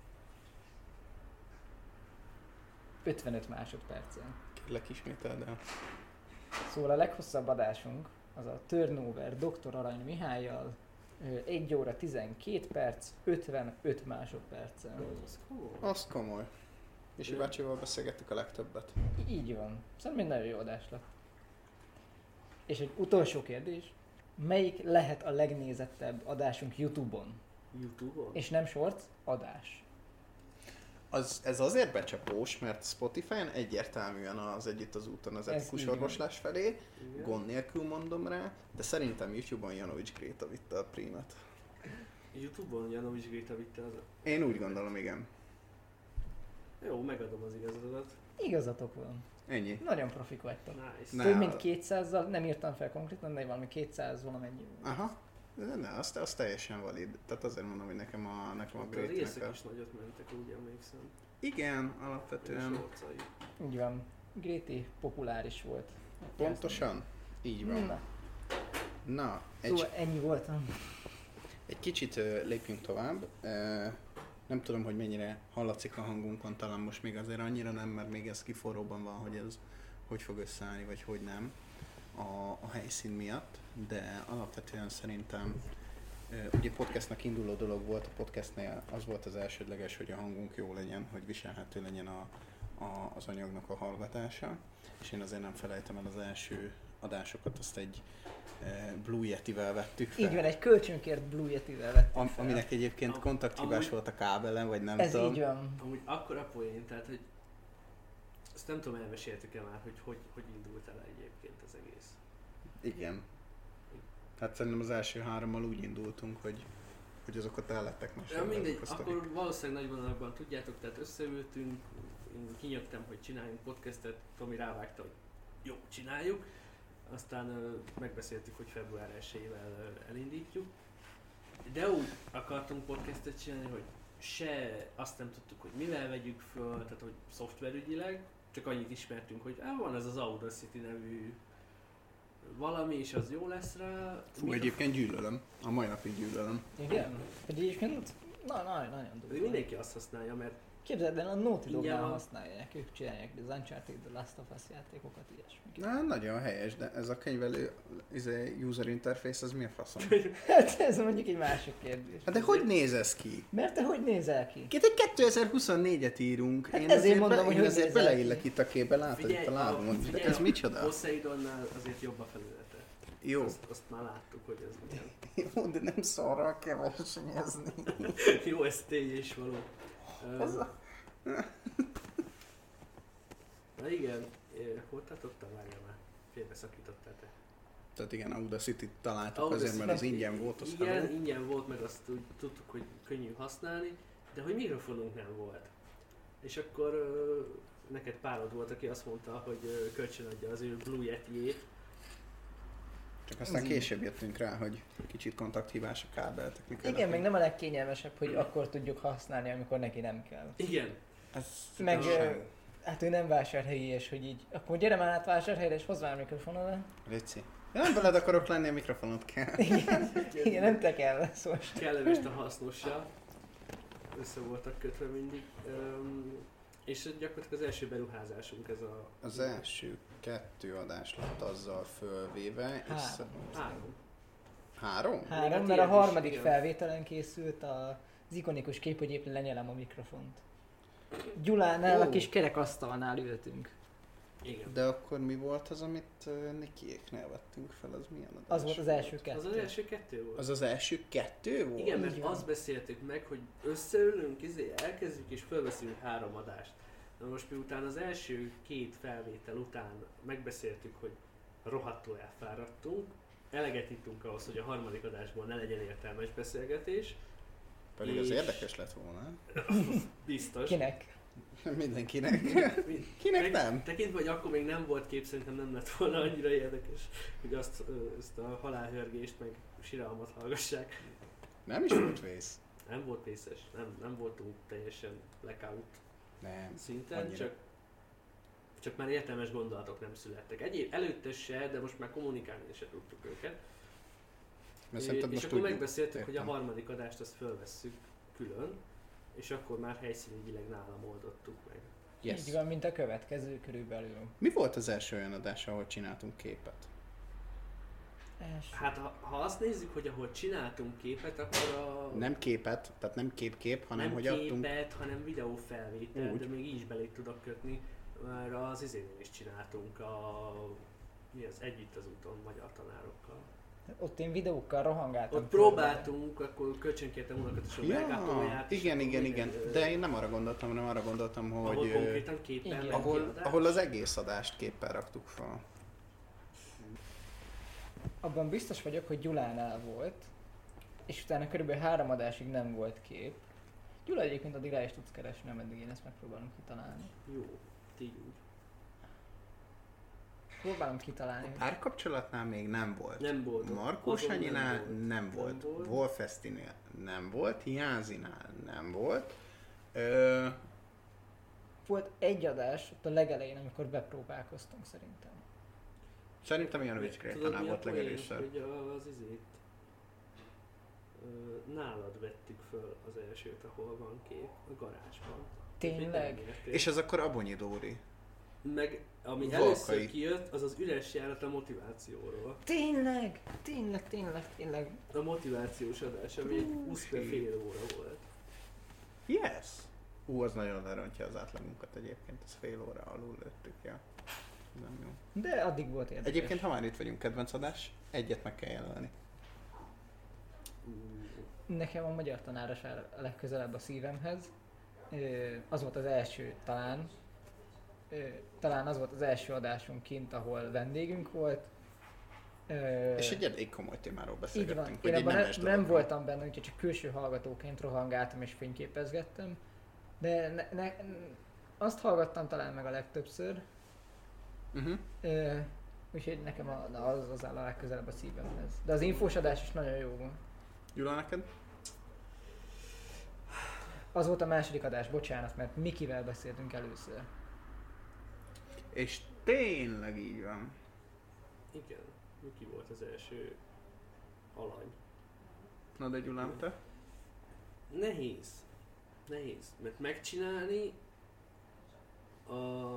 ötvenöt másodperccel. kérlek ismételd el. Szóval a leghosszabb adásunk az a Turnover doktor Arany Mihályjal, ö, egy óra tizenkét perc, ötvenöt másodperccel. Az komoly. Az komoly. És bácsival beszélgettük a legtöbbet. Így van. Szerintem egy nagyon jó adás lett. És egy utolsó kérdés. Melyik lehet a legnézettebb adásunk YouTube-on? YouTube-on? És nem shorts, adás. Az, ez azért becsapós, mert Spotify-on egyértelműen az Együtt az úton az Ez etikus így van. orvoslás felé, Igen. gond nélkül mondom rá, de szerintem YouTube-on Janovics Gréta vitte a prímet. YouTube-on Janovics Gréta vitte az... Én úgy gondolom, igen. Jó, megadom az igazadat. Igazatok van. Ennyi. Nagyon profik vagytok. Nice. Ne. Több mint kétszázzal, nem írtam fel konkrétan, de valami kétszáz valamennyi. Aha. De ne, az, az teljesen valid. Tehát azért mondom, hogy nekem a, nekem a A Grétnek részek a... is nagyot mentek, úgy emlékszem. Igen, És alapvetően. sorcai. Úgy van. Gréti populáris volt. Pontosan. Így van. Na, Na, egy, szóval ennyi voltam. egy kicsit ö, lépjünk tovább. Ö, nem tudom, hogy mennyire hallatszik a hangunkon, talán most még azért annyira nem, mert még ez kiforróban van, hogy ez hogy fog összeállni, vagy hogy nem a, a helyszín miatt, de alapvetően szerintem ö, ugye podcastnak induló dolog volt, a podcastnél az volt az elsődleges, hogy a hangunk jó legyen, hogy viselhető legyen a, a, az anyagnak a hallgatása, és én azért nem felejtem el az első adásokat, azt egy e, Blue Yeti-vel vettük fel. Így van, egy kölcsönkért Blue Yeti-vel vettem Am, fel. aminek egyébként Am- kontakthibás amúgy- volt a kábelen, vagy nem Ez tudom. így van. Amúgy akkora poén, tehát hogy... Azt nem tudom, elmeséltük-e már, hogy hogy, hogy indult el egyébként az egész. Igen. Hát szerintem az első hárommal úgy indultunk, hogy, hogy azokat el lettek Ja, mesélve. mindegy, azok a akkor valószínűleg nagy vonalakban tudjátok, tehát összeültünk, én kinyögtem, hogy csináljunk podcastet, Tomi rávágta, hogy jó, csináljuk. Aztán ö, megbeszéltük, hogy február elsejével ö, elindítjuk. De úgy akartunk podcastet csinálni, hogy se azt nem tudtuk, hogy mivel vegyük föl, tehát hogy szoftverügyileg, csak annyit ismertünk, hogy á, van ez az Audacity nevű valami, és az jó lesz rá. Fú, egyébként gyűlölöm. A mai napig gyűlölöm. Igen? Pedig egyébként na, na, nagyon De durva. mindenki azt használja, mert Képzeld el, a Naughty Igen, Dognál a- használják, ők csinálják az Uncharted, The Last of Us játékokat, ilyesmi. Na, nagyon helyes, de ez a könyvelő izé, user interface, az mi a faszom? Hát ez mondjuk egy másik kérdés. Hát de hogy néz ez ki? Mert te hogy nézel ki? Két egy kétezer-huszonnégyet írunk. Hát Én ezért azért, mondom, be, hogy én hogy azért nézel beleillek ki. itt a képbe, látod itt a lábamon. De figyelj, ez a micsoda? Poseidonnál azért jobb a felülete. Jó. Azt, azt már láttuk, hogy ez milyen. Jó, de nem szarral kell versenyezni. Jó, ez tény és való. Ö, Ez a- Na igen, eh, hol tartottam? Várjál már. Félbeszakítottál te. Tehát igen, Audacity-t találtuk Audacity- azért, mert az ingyen volt, az Igen, hello. ingyen volt, meg azt úgy tudtuk, hogy könnyű használni, de hogy mikrofonunk nem volt. És akkor ö, neked párod volt, aki azt mondta, hogy ö, kölcsönadja az ő Blue Yeti-jét. Csak aztán Ez később jöttünk rá, hogy kicsit kontakthívás a kábel technikai. Igen, meg nem a legkényelmesebb, hogy akkor tudjuk használni, amikor neki nem kell. Igen. Ez Meg, sem. ö, hát ő nem vásárhelyi, és hogy így, akkor gyere már át vásárhelyre, és hozz már a mikrofonodat. Léci. Ja, nem veled akarok lenni, a mikrofonot kell. Igen, igen, nem te kell, szóval. Kellemes a hasznossal. Össze voltak kötve mindig. Öm, és gyakorlatilag az első beruházásunk ez a... Az első kettő adás lett azzal fölvéve, és Három. sz- Három. Három? Három, Hát mert a ilyen is, harmadik igen. felvételen készült az ikonikus kép, hogy éppen lenyelem a mikrofont. Gyulánál, Ó. a kis kerekasztalnál ültünk. Igen. De akkor mi volt az, amit uh, Nikiéknél vettünk fel, az milyen adás? Az volt az első kettő. Az az első kettő volt. Az az első kettő volt? Igen, mert Így van. azt beszéltük meg, hogy összeülünk, izé, elkezdjük és fölveszünk három adást. Na most miután az első két felvétel után megbeszéltük, hogy rohadtul elfáradtunk, eleget ittunk ahhoz, hogy a harmadik adásból ne legyen értelmes beszélgetés. Pedig az érdekes lett volna. Biztos. Kinek? Mindenkinek. Kinek nem? Tekintve, hogy akkor még nem volt kép, szerintem nem lett volna annyira érdekes, hogy azt, ezt a halálhörgést meg siralmat hallgassák. Nem is volt vész. Nem volt vészes, nem, nem voltunk teljesen blackout Nem. szinten, Annyira. csak, csak már értelmes gondolatok nem születtek. Egyéb előtte se, de most már kommunikálni se tudtuk őket. Mert É, szerinted és most akkor tudjuk. megbeszéltük, hogy a Értem. harmadik adást azt fölvesszük külön, és akkor már helyszínileg nálam oldottuk meg. Yes. Így van, mint a következő körülbelül. Mi volt az első olyan adás, ahol csináltunk képet? Els- Hát ha, ha azt nézzük, hogy ahol csináltunk képet, akkor a... Nem képet, tehát nem kép-kép, hanem nem hogy képet, adtunk. hanem videófelvétel, Úgy. de még így is belé tudok kötni, mert az izénél is csináltunk a... Mi az? Együtt az úton magyar tanárokkal. Ott én videókkal rohangáltam. Ott körbe. próbáltunk, akkor kölcsönkértem unokatosan Ja, megállóját. igen, igen, igen. De én nem arra gondoltam, hanem arra gondoltam, hogy... Ahol ö, konkrétan képen igen. ment ahol, kiadás. ahol az egész adást képpel raktuk fel. Abban biztos vagyok, hogy Gyulánál volt, és utána körülbelül három adásig nem volt kép. Gyula egyébként addig rá is tudsz keresni, ameddig én ezt megpróbálom kitalálni. Jó, így úgy. Próbálom kitalálni. A párkapcsolatnál még nem volt. Nem volt. Markó Azon Sanyinál nem volt. nem volt. Nem volt. Wolfestinél nem volt. Jázinál nem volt. Ö, Volt egy adás ott a legelején, amikor bepróbálkoztunk szerintem. szerintem Janovics Tudod, Krétánál mi a volt poén? legelőször. Hogy az izét... Ö, nálad vettük föl az elsőt, ahol van kép, a garázsban. Tényleg? Még nem érték. És az akkor Abonyi Dóri. Meg ami Valkai. először kijött, az az üres járat a motivációról. Tényleg! Tényleg, tényleg, tényleg. A motivációs adás, ami egy húsz fél óra volt. Yes! Ú, az nagyon lerontja az átlagunkat egyébként, ez fél óra alul lőttük, ja. Nem jó. De addig volt érdekes. Egyébként, ha már itt vagyunk, kedvenc adás, egyet meg kell jelölni. Mm, Nekem a magyar tanáros áll a legközelebb a szívemhez. Ö, Az volt az első talán. Ö, Talán az volt az első adásunk kint, ahol vendégünk volt. Ö, És egy elég komoly témáról Így beszélgettünk. van. vagy Én egy abban nemes nem, nem dologról. voltam benne, úgyhogy csak külső hallgatóként rohangáltam és fényképezgettem. De ne, ne, azt hallgattam talán meg a legtöbbször. Uh-huh. Ö, Úgyhogy nekem a, na, az, az áll a legközelebb a szívemhez. De az infós adás is nagyon jó volt. Gyula, neked? Az volt a második adás, bocsánat, mert Mikivel beszéltünk először. És tényleg így van. igen, Miki volt az első alany. Na de Gyulám, te? Nehéz. Nehéz. Mert megcsinálni a...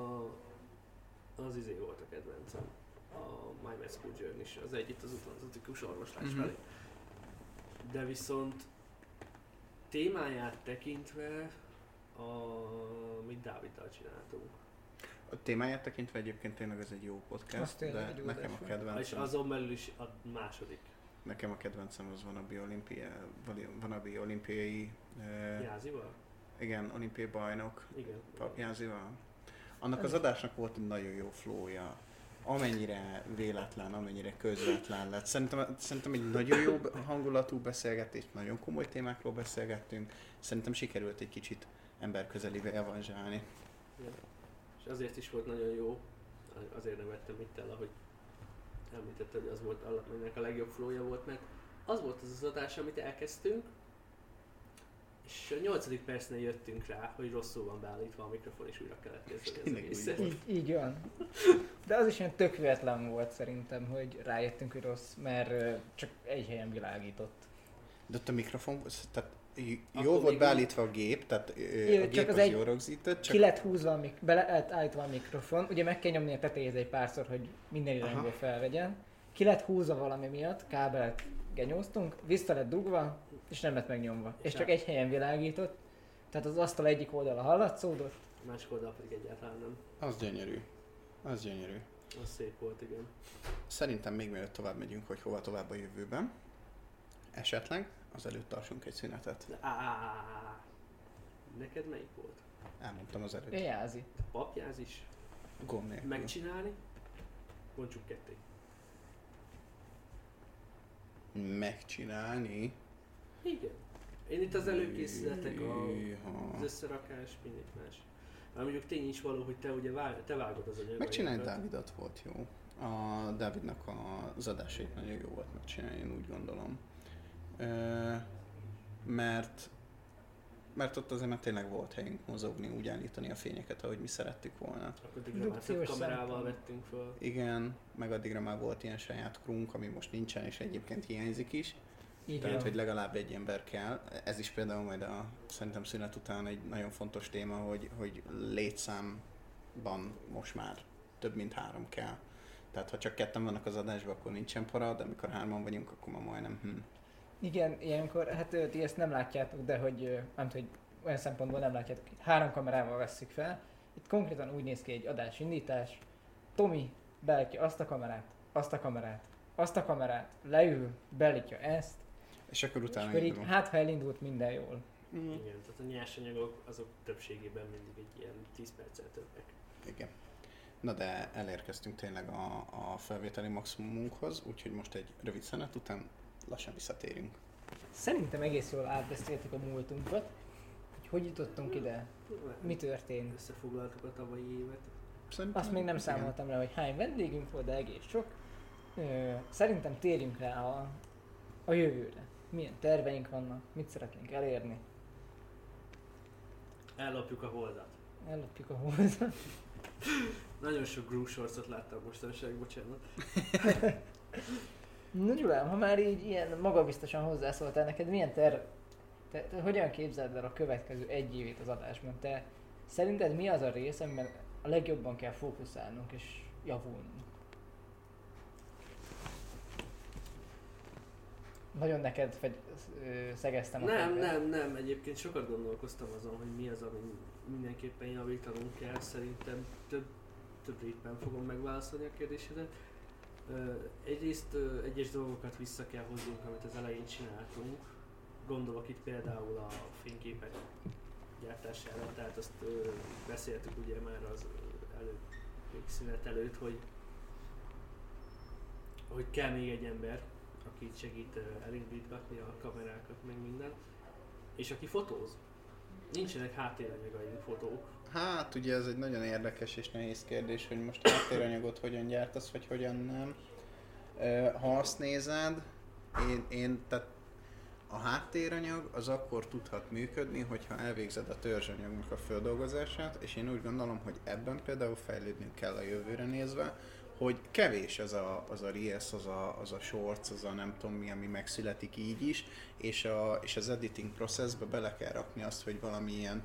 az izé volt a kedvencem. A My Med School Journey is, az együtt az utánzatikus orvoslás Mhm. felé. De viszont témáját tekintve, amit Dáviddal csináltunk. A témáját tekintve egyébként tényleg ez egy jó Az podcast, tényleg de egy jó nekem adás a volt. És kedvencem, azon belül is a második. nekem a kedvencem az van a olimpia, van a olimpiai, uh, Jázival? igen, olimpiai bajnok, Igen. Papjázival. Annak az adásnak volt egy nagyon jó flowja. Amennyire véletlen, amennyire közvetlen lett. Szerintem, szerintem egy nagyon jó hangulatú beszélgetés, nagyon komoly témákról beszélgettünk. Szerintem sikerült egy kicsit emberközelivé evanzsálni. Ja. És azért is volt nagyon jó, azért nem vettem itt el, ahogy említette, hogy az volt, aminek a legjobb flowja volt, mert az volt az az adás, amit elkezdtünk, és a nyolcadik percnél jöttünk rá, hogy rosszul van beállítva a mikrofon, és újra kellett kezdeni az Tényleg úgy egészet. volt. Így, így van. De az is ilyen tök véletlen volt szerintem, hogy rájöttünk, hogy rossz, mert ö, csak egy helyen világított. De ott a mikrofon, tehát j- Akkor jól volt még beállítva a gép, tehát ö, Jó, a csak gép az az egy- jól rögzített, Ki csak lett húzva, a mik- bele lett állítva a mikrofon, ugye meg kell nyomni a tetejéhez egy párszor, hogy minden irányból Aha. felvegyen. Ki lett húzva valami miatt, kábelet genyóztunk, vissza lett dugva, és nem lett megnyomva. És És csak á- egy helyen világított, tehát az asztal egyik oldala hallatszódott. A másik oldal pedig egyáltalán nem. az gyönyörű. Az gyönyörű. Az szép volt, igen. Szerintem még mielőtt tovább megyünk, hogy hova tovább a jövőben, esetleg azelőtt tartsunk egy szünetet. De á, Neked melyik volt? Elmondtam az előtt. Jázi. Papjáz is? Gond nélkül. Megcsinálni? Bontsuk ketté. Megcsinálni? Igen. Én itt az előkészületek, a, Hűha. az összerakás, mindig más. Már mondjuk tény is való, hogy te ugye vág, te vágod az anyagokat. Megcsinálni Dávidot volt jó. A Dávidnak az adásait nagyon jó volt megcsinálni, én úgy gondolom. Ö, mert mert ott azért már tényleg volt helyünk mozogni, úgy állítani a fényeket, ahogy mi szerettük volna. Akkor addigra már több kamerával vettünk föl. Igen, meg addigra már volt ilyen saját krunk, ami most nincsen, és egyébként hiányzik is. Így Tehát, van. hogy legalább egy ember kell. Ez is például majd a szerintem szünet után egy nagyon fontos téma, hogy, hogy létszámban most már több mint három kell. Tehát ha csak ketten vannak az adásban, akkor nincsen para, de amikor hárman vagyunk, akkor már majdnem hm. Igen, ilyenkor, hát ö, ti ezt nem látjátok, de hogy, ö, nem tudom, hogy olyan szempontból nem látjátok, három kamerával vesszük fel. Itt konkrétan úgy néz ki egy adásindítás. Tomi beállítja azt a kamerát, azt a kamerát, azt a kamerát, leül, beállítja ezt, És akkor és utána akkor így, indulunk. hát ha elindult minden jól. Mm. Igen, tehát a nyersanyagok azok többségében mindig egy ilyen tíz perccel többek. Igen. Na de elérkeztünk tényleg a, a felvételi maximumunkhoz, úgyhogy most egy rövid szünet után lassan visszatérünk. Szerintem egész jól átbeszéltük a múltunkat, hogy hogy jutottunk ide, mi történt. Összefoglaltuk a tavalyi évet. Szerintem, Azt még nem igen. számoltam le, hogy hány vendégünk volt, de egész sok. Ö, szerintem térjünk rá a, a jövőre. Milyen terveink vannak, mit szeretnénk elérni. Ellopjuk a holdat. Ellopjuk a hozzá. Nagyon sok Groove Shorts-ot láttam mostanság, bocsánat. Na Gyulám, ha már így ilyen magabiztosan hozzászóltál, neked milyen terv, te, te hogyan képzeld el a következő egy évét az adásban? Te szerinted mi az a rész, amiben a legjobban kell fókuszálnunk és javulnunk? Nagyon neked fegy, ö, szegeztem a Nem, fejed. nem, nem. Egyébként sokat gondolkoztam azon, hogy mi az, ami mindenképpen javítanunk kell. Szerintem több, több rétben fogom megválaszolni a kérdésedet. Ö, Egyrészt ö, egyes dolgokat vissza kell hoznunk, amit az elején csináltunk. Gondolok itt például a fényképek gyártására, tehát azt ö, beszéltük ugye már az ö, előtt, még szünet előtt, hogy, hogy kell még egy ember, aki segít ö, elindítgatni a kamerákat, meg minden, és aki fotóz. Nincsenek háttéranyagaink, fotók. Hát ugye ez egy nagyon érdekes és nehéz kérdés, hogy most háttéranyagot hogyan gyártasz, vagy hogyan nem. Ö, Ha azt nézed, én, én tehát a háttéranyag az akkor tudhat működni, hogyha elvégzed a törzsanyagnak a földolgozását, és én úgy gondolom, hogy ebben például fejlődnünk kell a jövőre nézve, hogy kevés az a, az a Reels, az a, az a Shorts, az a nem tudom mi, ami megszületik így is, és, a, és az editing processbe bele kell rakni azt, hogy valamilyen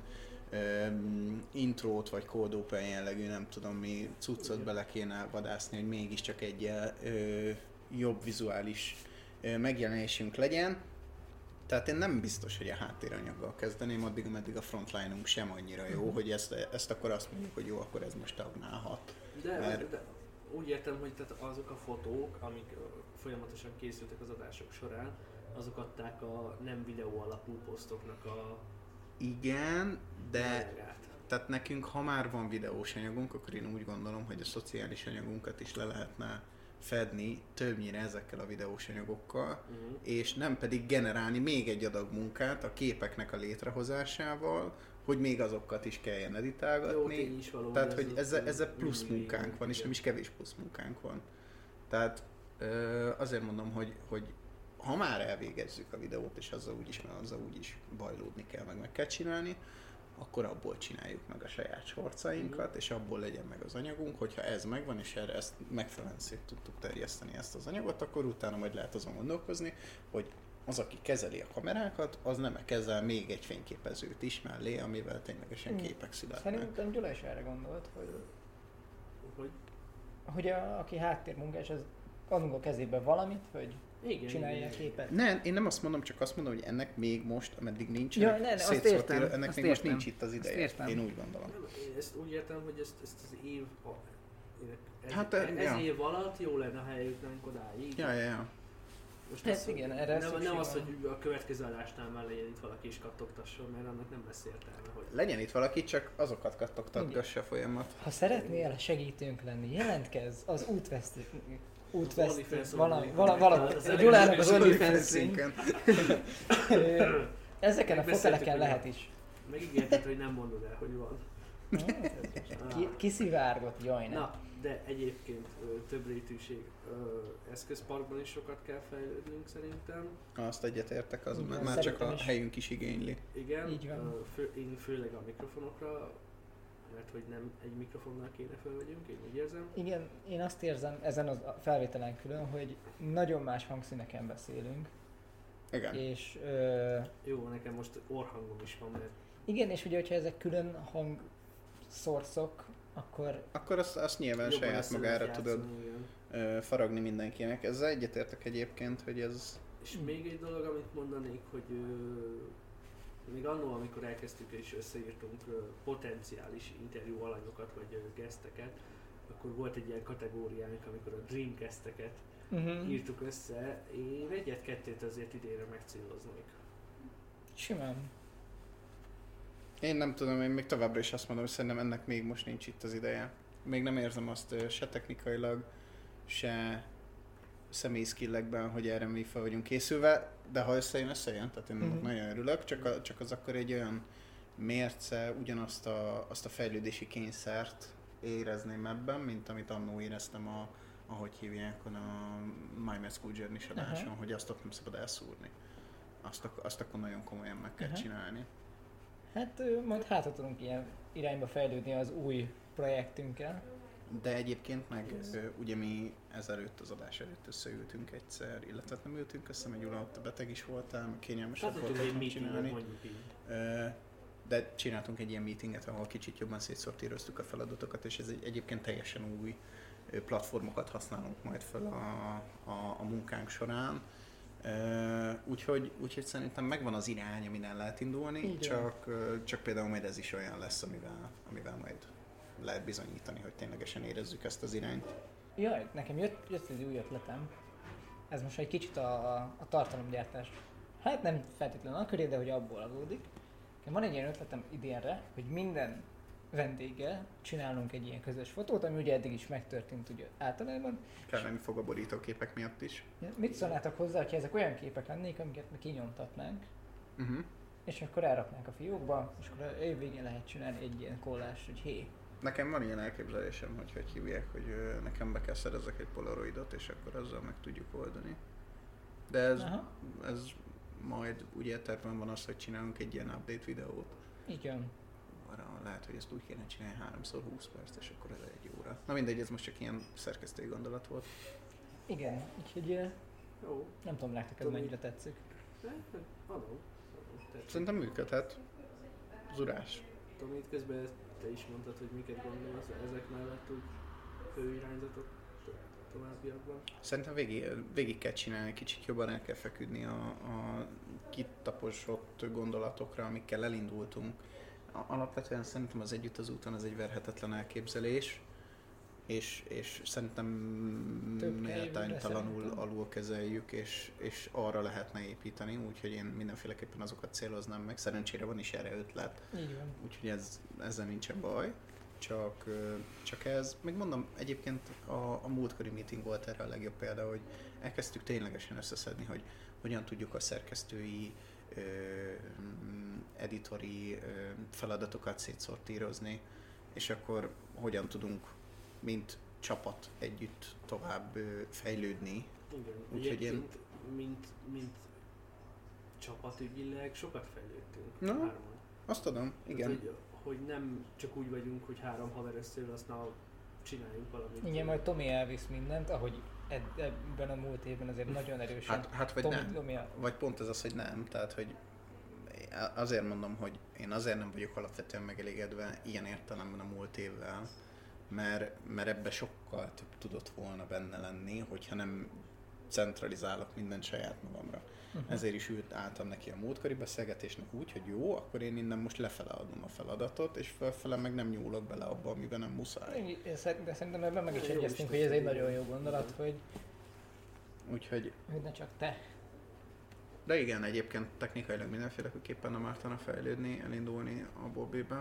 um, intrót vagy cold open jellegű, nem tudom mi, cuccot bele kéne vadászni, hogy mégiscsak egy ö, jobb vizuális ö, megjelenésünk legyen. Tehát én nem biztos, hogy a háttéranyaggal kezdeném, addig, ameddig a frontline-unk sem annyira jó, uh-huh. hogy ezt, ezt akkor azt mondjuk, hogy jó, akkor ez most stagnálhat. De, Mert- de úgy értem, hogy tehát azok a fotók, amik ö, folyamatosan készültek az adások során, azok adták a nem videó alapú posztoknak a Igen, de anyagát. tehát nekünk, ha már van videós anyagunk, akkor én úgy gondolom, hogy a szociális anyagunkat is le lehetne fedni többnyire ezekkel a videós anyagokkal, Uh-huh. és nem pedig generálni még egy adag munkát a képeknek a létrehozásával, hogy még azokat is kelljen Jó, editálgatni. tény is való. Tehát, ez hogy az- ezzel, ezzel plusz mindig munkánk van, és igen. nem is kevés plusz munkánk van. Tehát ö, azért mondom, hogy, hogy ha már elvégezzük a videót, és azzal úgyis, mert azzal úgyis bajlódni kell, meg meg kell csinálni, akkor abból csináljuk meg a saját sorcainkat, és abból legyen meg az anyagunk, hogyha ez megvan, és erre ezt megfelelően szét tudtuk terjeszteni ezt az anyagot, akkor utána majd lehet azon gondolkozni, hogy az, aki kezeli a kamerákat, az nem kezel még egy fényképezőt is mellé, amivel ténylegesen Hmm. képek születnek. Szerintem Gyula is erre gondolt, hogy, Hogy? hogy a, aki háttérmunkás, az adunk a kezébe valamit, hogy Igen, csinálja a igen, igen. képet. Nem, én nem azt mondom, csak azt mondom, hogy ennek még most, ameddig nincs, Ja, ne, ne, azt értem, ennek azt még most értem. nincs itt az Azt ideje. értem. Én úgy gondolom. Nem, én ezt úgy értem, hogy ezt, ezt az év, a, ez, Hát, ez ja. év alatt jó lenne, ha eljutnánk odáig. Ja, ja, ja. Most Hát az, igen, erre nem, szükség nem az, van. hogy a következő adásnál már legyen itt valaki is kattogtasson, mert annak nem lesz értelme, hogy... Legyen itt valaki, csak azokat kattogtatgassa folyamat. Ha szeretnél segítőnk lenni, jelentkezz az útvesztő... OnlyFans Útvesztő... Valami, oldalon. vala, valahol. Az Gyulának az előző OnlyFans-én. Ezeken a Megbeszéltük, foteleken hogy lehet van. is. Megígérted, hogy nem mondod el, hogy van. Ki, kiszivárgott, jaj nem. Na, de egyébként ö, több rétűség ö, eszközparkban is sokat kell fejlődnünk szerintem. Azt egyetértek, az Igen, már, már csak szerintem a is. helyünk is igényli. Igen, Így van. ö, fő, én főleg a mikrofonokra, mert hogy nem egy mikrofonnal kéne felvegyünk, én úgy érzem. Igen, én azt érzem ezen a felvételen külön, hogy nagyon más hangszíneken beszélünk. Igen. És ö, Jó, nekem most orrhangom is van, mert igen, és ugye, hogyha ezek külön hangszorszok, akkor Akkor azt, azt nyilván jobban saját össze magára lehet tudod játszani, igen. ö, faragni mindenkinek. Ezzel egyetértek egyébként, hogy ez... És még egy dolog, amit mondanék, hogy ö, még annól, amikor elkezdtük és összeírtunk ö, potenciális interjú alanyokat vagy ö, geszteket, akkor volt egy ilyen kategóriánk, amikor a dream geszteket uh-huh. írtuk össze. Én egyet-kettőt azért idénre megcéloznék. simán. Én nem tudom, én még továbbra is azt mondom, hogy szerintem ennek még most nincs itt az ideje. Még nem érzem azt ö, se technikailag, se személyi skillekben, hogy erre mi fel vagyunk készülve, de ha összejön, összejön, tehát én Mhm. nagyon örülök, csak, a, csak az akkor egy olyan mérce, ugyanazt a, azt a fejlődési kényszert érezném ebben, mint amit annó éreztem a, ahogy hívják, a My Mad School Journey-s adáson, Aha. hogy azt ott nem szabad elszúrni. Azt, ak- azt akkor nagyon komolyan meg kell Aha. csinálni. Hát ö, majd hátra tudunk ilyen irányba fejlődni az új projektünkkel. De egyébként meg ö, ugye mi ezelőtt, az adás előtt összeültünk egyszer, illetve nem ültünk össze, mert Gyula ott beteg is voltál, meg kényelmesebb Tartottunk volt egy otthon meetinget, csinálni. mondjuk így. Ö, De csináltunk egy ilyen meetinget, ahol kicsit jobban szétszortíroztuk a feladatokat, és ez egy, egyébként teljesen új ö, platformokat használunk majd fel a, a, a munkánk során. Ö, Úgyhogy, úgyhogy szerintem megvan az irány, amin el lehet indulni, Így van. csak, ö, csak például majd ez is olyan lesz, amivel, amivel majd lehet bizonyítani, hogy ténylegesen érezzük ezt az irányt. Jaj, nekem jött, jött egy új ötletem. Ez most egy kicsit a, a tartalomgyártás. Hát nem feltétlenül a köré, de hogy abból adódik. Nekem van egy ilyen ötletem idénre, hogy minden vendéggel csinálunk egy ilyen közös fotót, ami ugye eddig is megtörtént ugye általában. Kelleni fog a borítóképek miatt is. Mit szólnátok hozzá, hogy ezek olyan képek lennék, amiket mi kinyomtatnánk, Uh-huh. és akkor elraknánk a fiókba, és akkor a év végén lehet csinálni egy ilyen kollást, hogy hé. Nekem van ilyen elképzelésem, hogy hogy hívják, hogy ö, nekem be kell szerezzek egy polaroidot, és akkor azzal meg tudjuk oldani. De ez, Aha, ez majd ugye tervben van az, hogy csinálunk egy ilyen update videót. igen. Arra lehet, hogy ezt úgy kéne csinálni háromszor húsz perc, és akkor ez egy óra. Na mindegy, ez most csak ilyen szerkesztői gondolat volt. Igen, úgyhogy eh, Jó. nem tudom nektek ez Tudom. mennyire tetszik. Eh, eh, Adom. Adom. Tetszik. Szerintem működhet. Zurás. Tudom, itt közben te is mondtad, hogy miket gondolsz ezek mellett úgy fő irányzatok továbbiakban. Szerintem végig, végig kell csinálni, kicsit jobban el kell feküdni a, a kitaposott gondolatokra, amikkel elindultunk. A- Alapvetően szerintem az Együtt az úton az egy verhetetlen elképzelés, és, és szerintem Több kell méltánytalanul jövőre alul kezeljük, és, és arra lehetne építeni, úgyhogy én mindenféleképpen azokat céloznám meg. Szerencsére van is erre ötlet, Így van. úgyhogy ez, ezzel nincsen baj. Csak, ö, csak ez, még mondom, egyébként a, a múltkori meeting volt erre a legjobb példa, hogy elkezdtük ténylegesen összeszedni, hogy hogyan tudjuk a szerkesztői, ö, mm, editori ö, feladatokat szétszortírozni, és akkor hogyan tudunk, mint csapat együtt tovább ö, fejlődni. Igen. Úgyhogy én- Egyébként, mint, mint csapatügyileg sokat fejlődtünk. Na, hárman. Azt tudom, igen. Tehát, hogy, hogy nem csak úgy vagyunk, hogy három haver összeül, aztán csináljunk valamit. Igen, majd Tomi elvisz mindent, ahogy ed- ebben a múlt évben azért nagyon erősen. Hát, hát vagy Tomi, nem. Tomi el- Vagy pont ez az, hogy nem, tehát hogy azért mondom, hogy én azért nem vagyok alapvetően megelégedve ilyen értelemben a múlt évvel, mert, mert ebbe sokkal több tudott volna benne lenni, hogyha nem centralizálok mindent saját magamra. Uh-huh. Ezért is ült, álltam neki a múltkori beszélgetésnek úgy, hogy jó, akkor én innen most lefele adom a feladatot, és felfele meg nem nyúlok bele abba, amiben nem muszáj. Én- én szer- De szerintem ebben meg is Jó is egyeztünk, hogy ez egy tetszett, nagyon igen. jó gondolat, hogy Úgyhogy... Hogy ne csak te. De igen, egyébként technikailag mindenféleképpen nem ártana fejlődni, elindulni a Bobby-ben.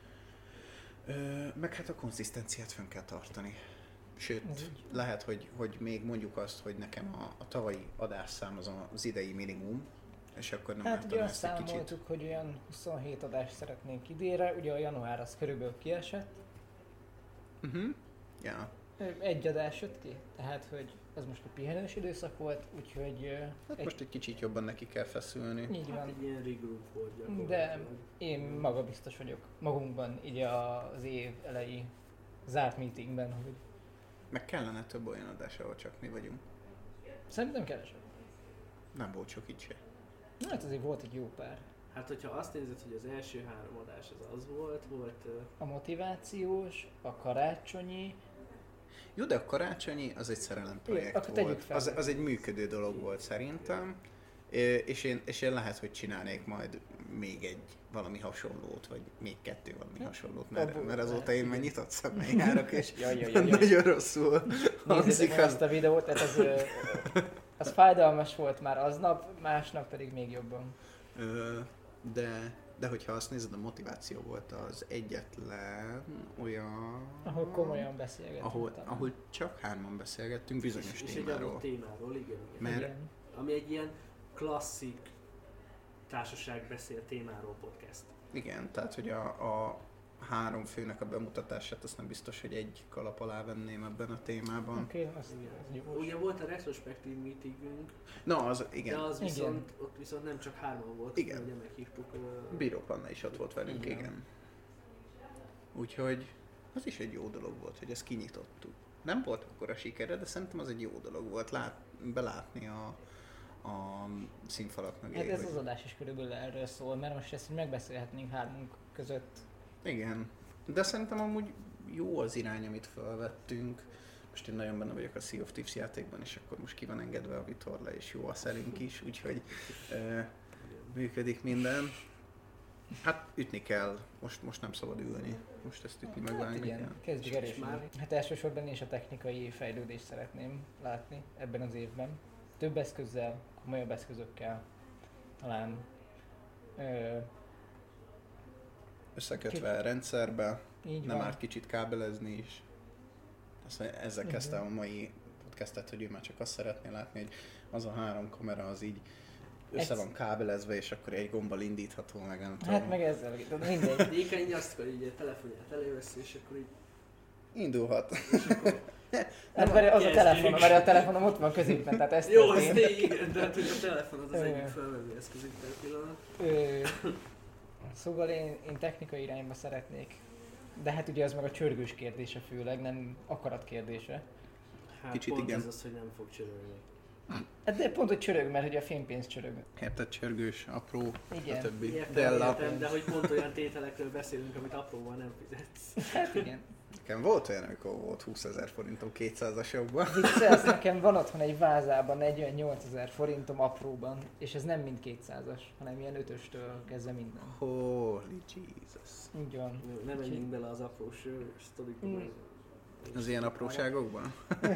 Ö, meg hát a konzisztenciát fönn kell tartani. Sőt, lehet, hogy, hogy még mondjuk azt, hogy nekem a, a tavalyi adásszám az az idei minimum, és akkor nem Hát ugye ártana azt ezt egy kicsit. számoltuk, hogy olyan huszonhét adást szeretnénk idénre, ugye a január az körülbelül kiesett. Uh-huh. Ja. Ö, Egy adás jött ki, tehát hogy ez most a pihenős időszak volt, úgyhogy ö, Hát egy, most egy kicsit jobban neki kell feszülni. így Hát van. egy ilyen regroup volt De gyakorlatilag. én maga biztos vagyok magunkban, így az év elejé zárt meetingben, hogy Meg kellene több olyan adás, ahol csak mi vagyunk. szerintem keresek. Nem volt sok így se. Na, hát azért volt egy jó pár. Hát hogyha azt nézed, hogy az első három adás az az volt, volt... ö, A motivációs, a karácsonyi, Jó, de a karácsonyi az egy szerelem Jó, projekt akkor tegyük volt. fel. Az, az egy működő dolog volt szerintem. É, És én, és én lehet, hogy csinálnék majd még egy valami hasonlót, vagy még kettő valami hasonlót, mert, Abból mert azóta lehet, én már igen. nyitott szemmel járok, és Jaj, jaj, jaj, jaj. nagyon rosszul hangzik Nézzétek meg az. azt a videót, tehát az, ö, az fájdalmas volt már aznap, másnap pedig még jobban. Ö, De, de hogyha azt nézed, a motiváció volt az egyetlen olyan... Ahol komolyan beszélgetünk. ahol, talán. ahol csak hárman beszélgettünk bizonyos és, és egy témáról. adott témáról, igen, igen. Mert- Igen. Ami egy ilyen klasszik társaság beszél témáról podcast. Igen, tehát hogy a, a három főnek a bemutatását azt nem biztos, hogy egy kalap alá venném ebben a témában. Oké, okay, az, Igen. az jó. Ugye volt a retrospektív meetingünk, Na, az de igen, az Igen. viszont, ott viszont nem csak hárman volt, Igen. ugye meghívtuk. ö, Bíró Panna is ott volt velünk, Igen. igen. Úgyhogy az is egy jó dolog volt, hogy ezt kinyitottuk. Nem volt akkora sikere, de szerintem az egy jó dolog volt lát, belátni a, a színfalak mögé. Hát ez hogy- az adás is körülbelül erről szól, mert most ezt így megbeszélhetnénk hármunk között. Igen, de szerintem amúgy jó az irány, amit felvettünk. Most én nagyon benne vagyok a Sea of Thieves játékban, és akkor most ki van engedve a vitorla, és jó a szelünk is, úgyhogy ö, működik minden. Hát ütni kell, most, most nem szabad ülni, most ezt ütni meg Hát vágni igen, kell. kezdjük És erősödni. már- Hát elsősorban én is a technikai fejlődést szeretném látni ebben az évben. Több eszközzel, komolyabb eszközökkel, talán ö, Összekötve a rendszerbe, így nem van. árt kicsit kábelezni is. Azt, ezzel Mhm. kezdtem a mai podcastet, hogy ő már csak azt szeretné látni, hogy az a három kamera az így össze Egy- van kábelezve, és akkor egy gombbal indítható, meg nem tudom. Hát meg ezzel, de mindegy. De inkább így azt kell, hogy így a telefonját előveszi, és akkor így... Indulhat. És akkor... Hát mert az a Kezdjük. telefonom, mert a telefonom ott van középen, tehát ezt Jó, ez történt. tényleg igen, de hát hogy a telefon az az Ö. egyik felvevő eszközük per pillanat. Ö, Szóval én, én technikai irányba szeretnék. De hát ugye az meg a csörgős kérdése főleg, nem akarat kérdése. Hát Kicsit pont igen. ez az, hogy nem fog csörölni. Hát de pont, hogy csörög, mert ugye a fénypénz csörög. Érted, csörgős, apró, Igen. stb. Értem, Della. értem, de hogy pont olyan tételekről beszélünk, amit apróval nem fizetsz. Hát igen. Nekem volt olyan, amikor volt húszezer forintom kétszázasokban. Viccelsz, nekem van otthon egy vázában negyvennyolcezer forintom apróban, és ez nem mind kétszázas, hanem ilyen ötöstől kezdve minden. Holy Jesus. Így van. Nem menjünk bele az aprós ö, sztorikba. Mm. mert- Az ilyen apróságokban?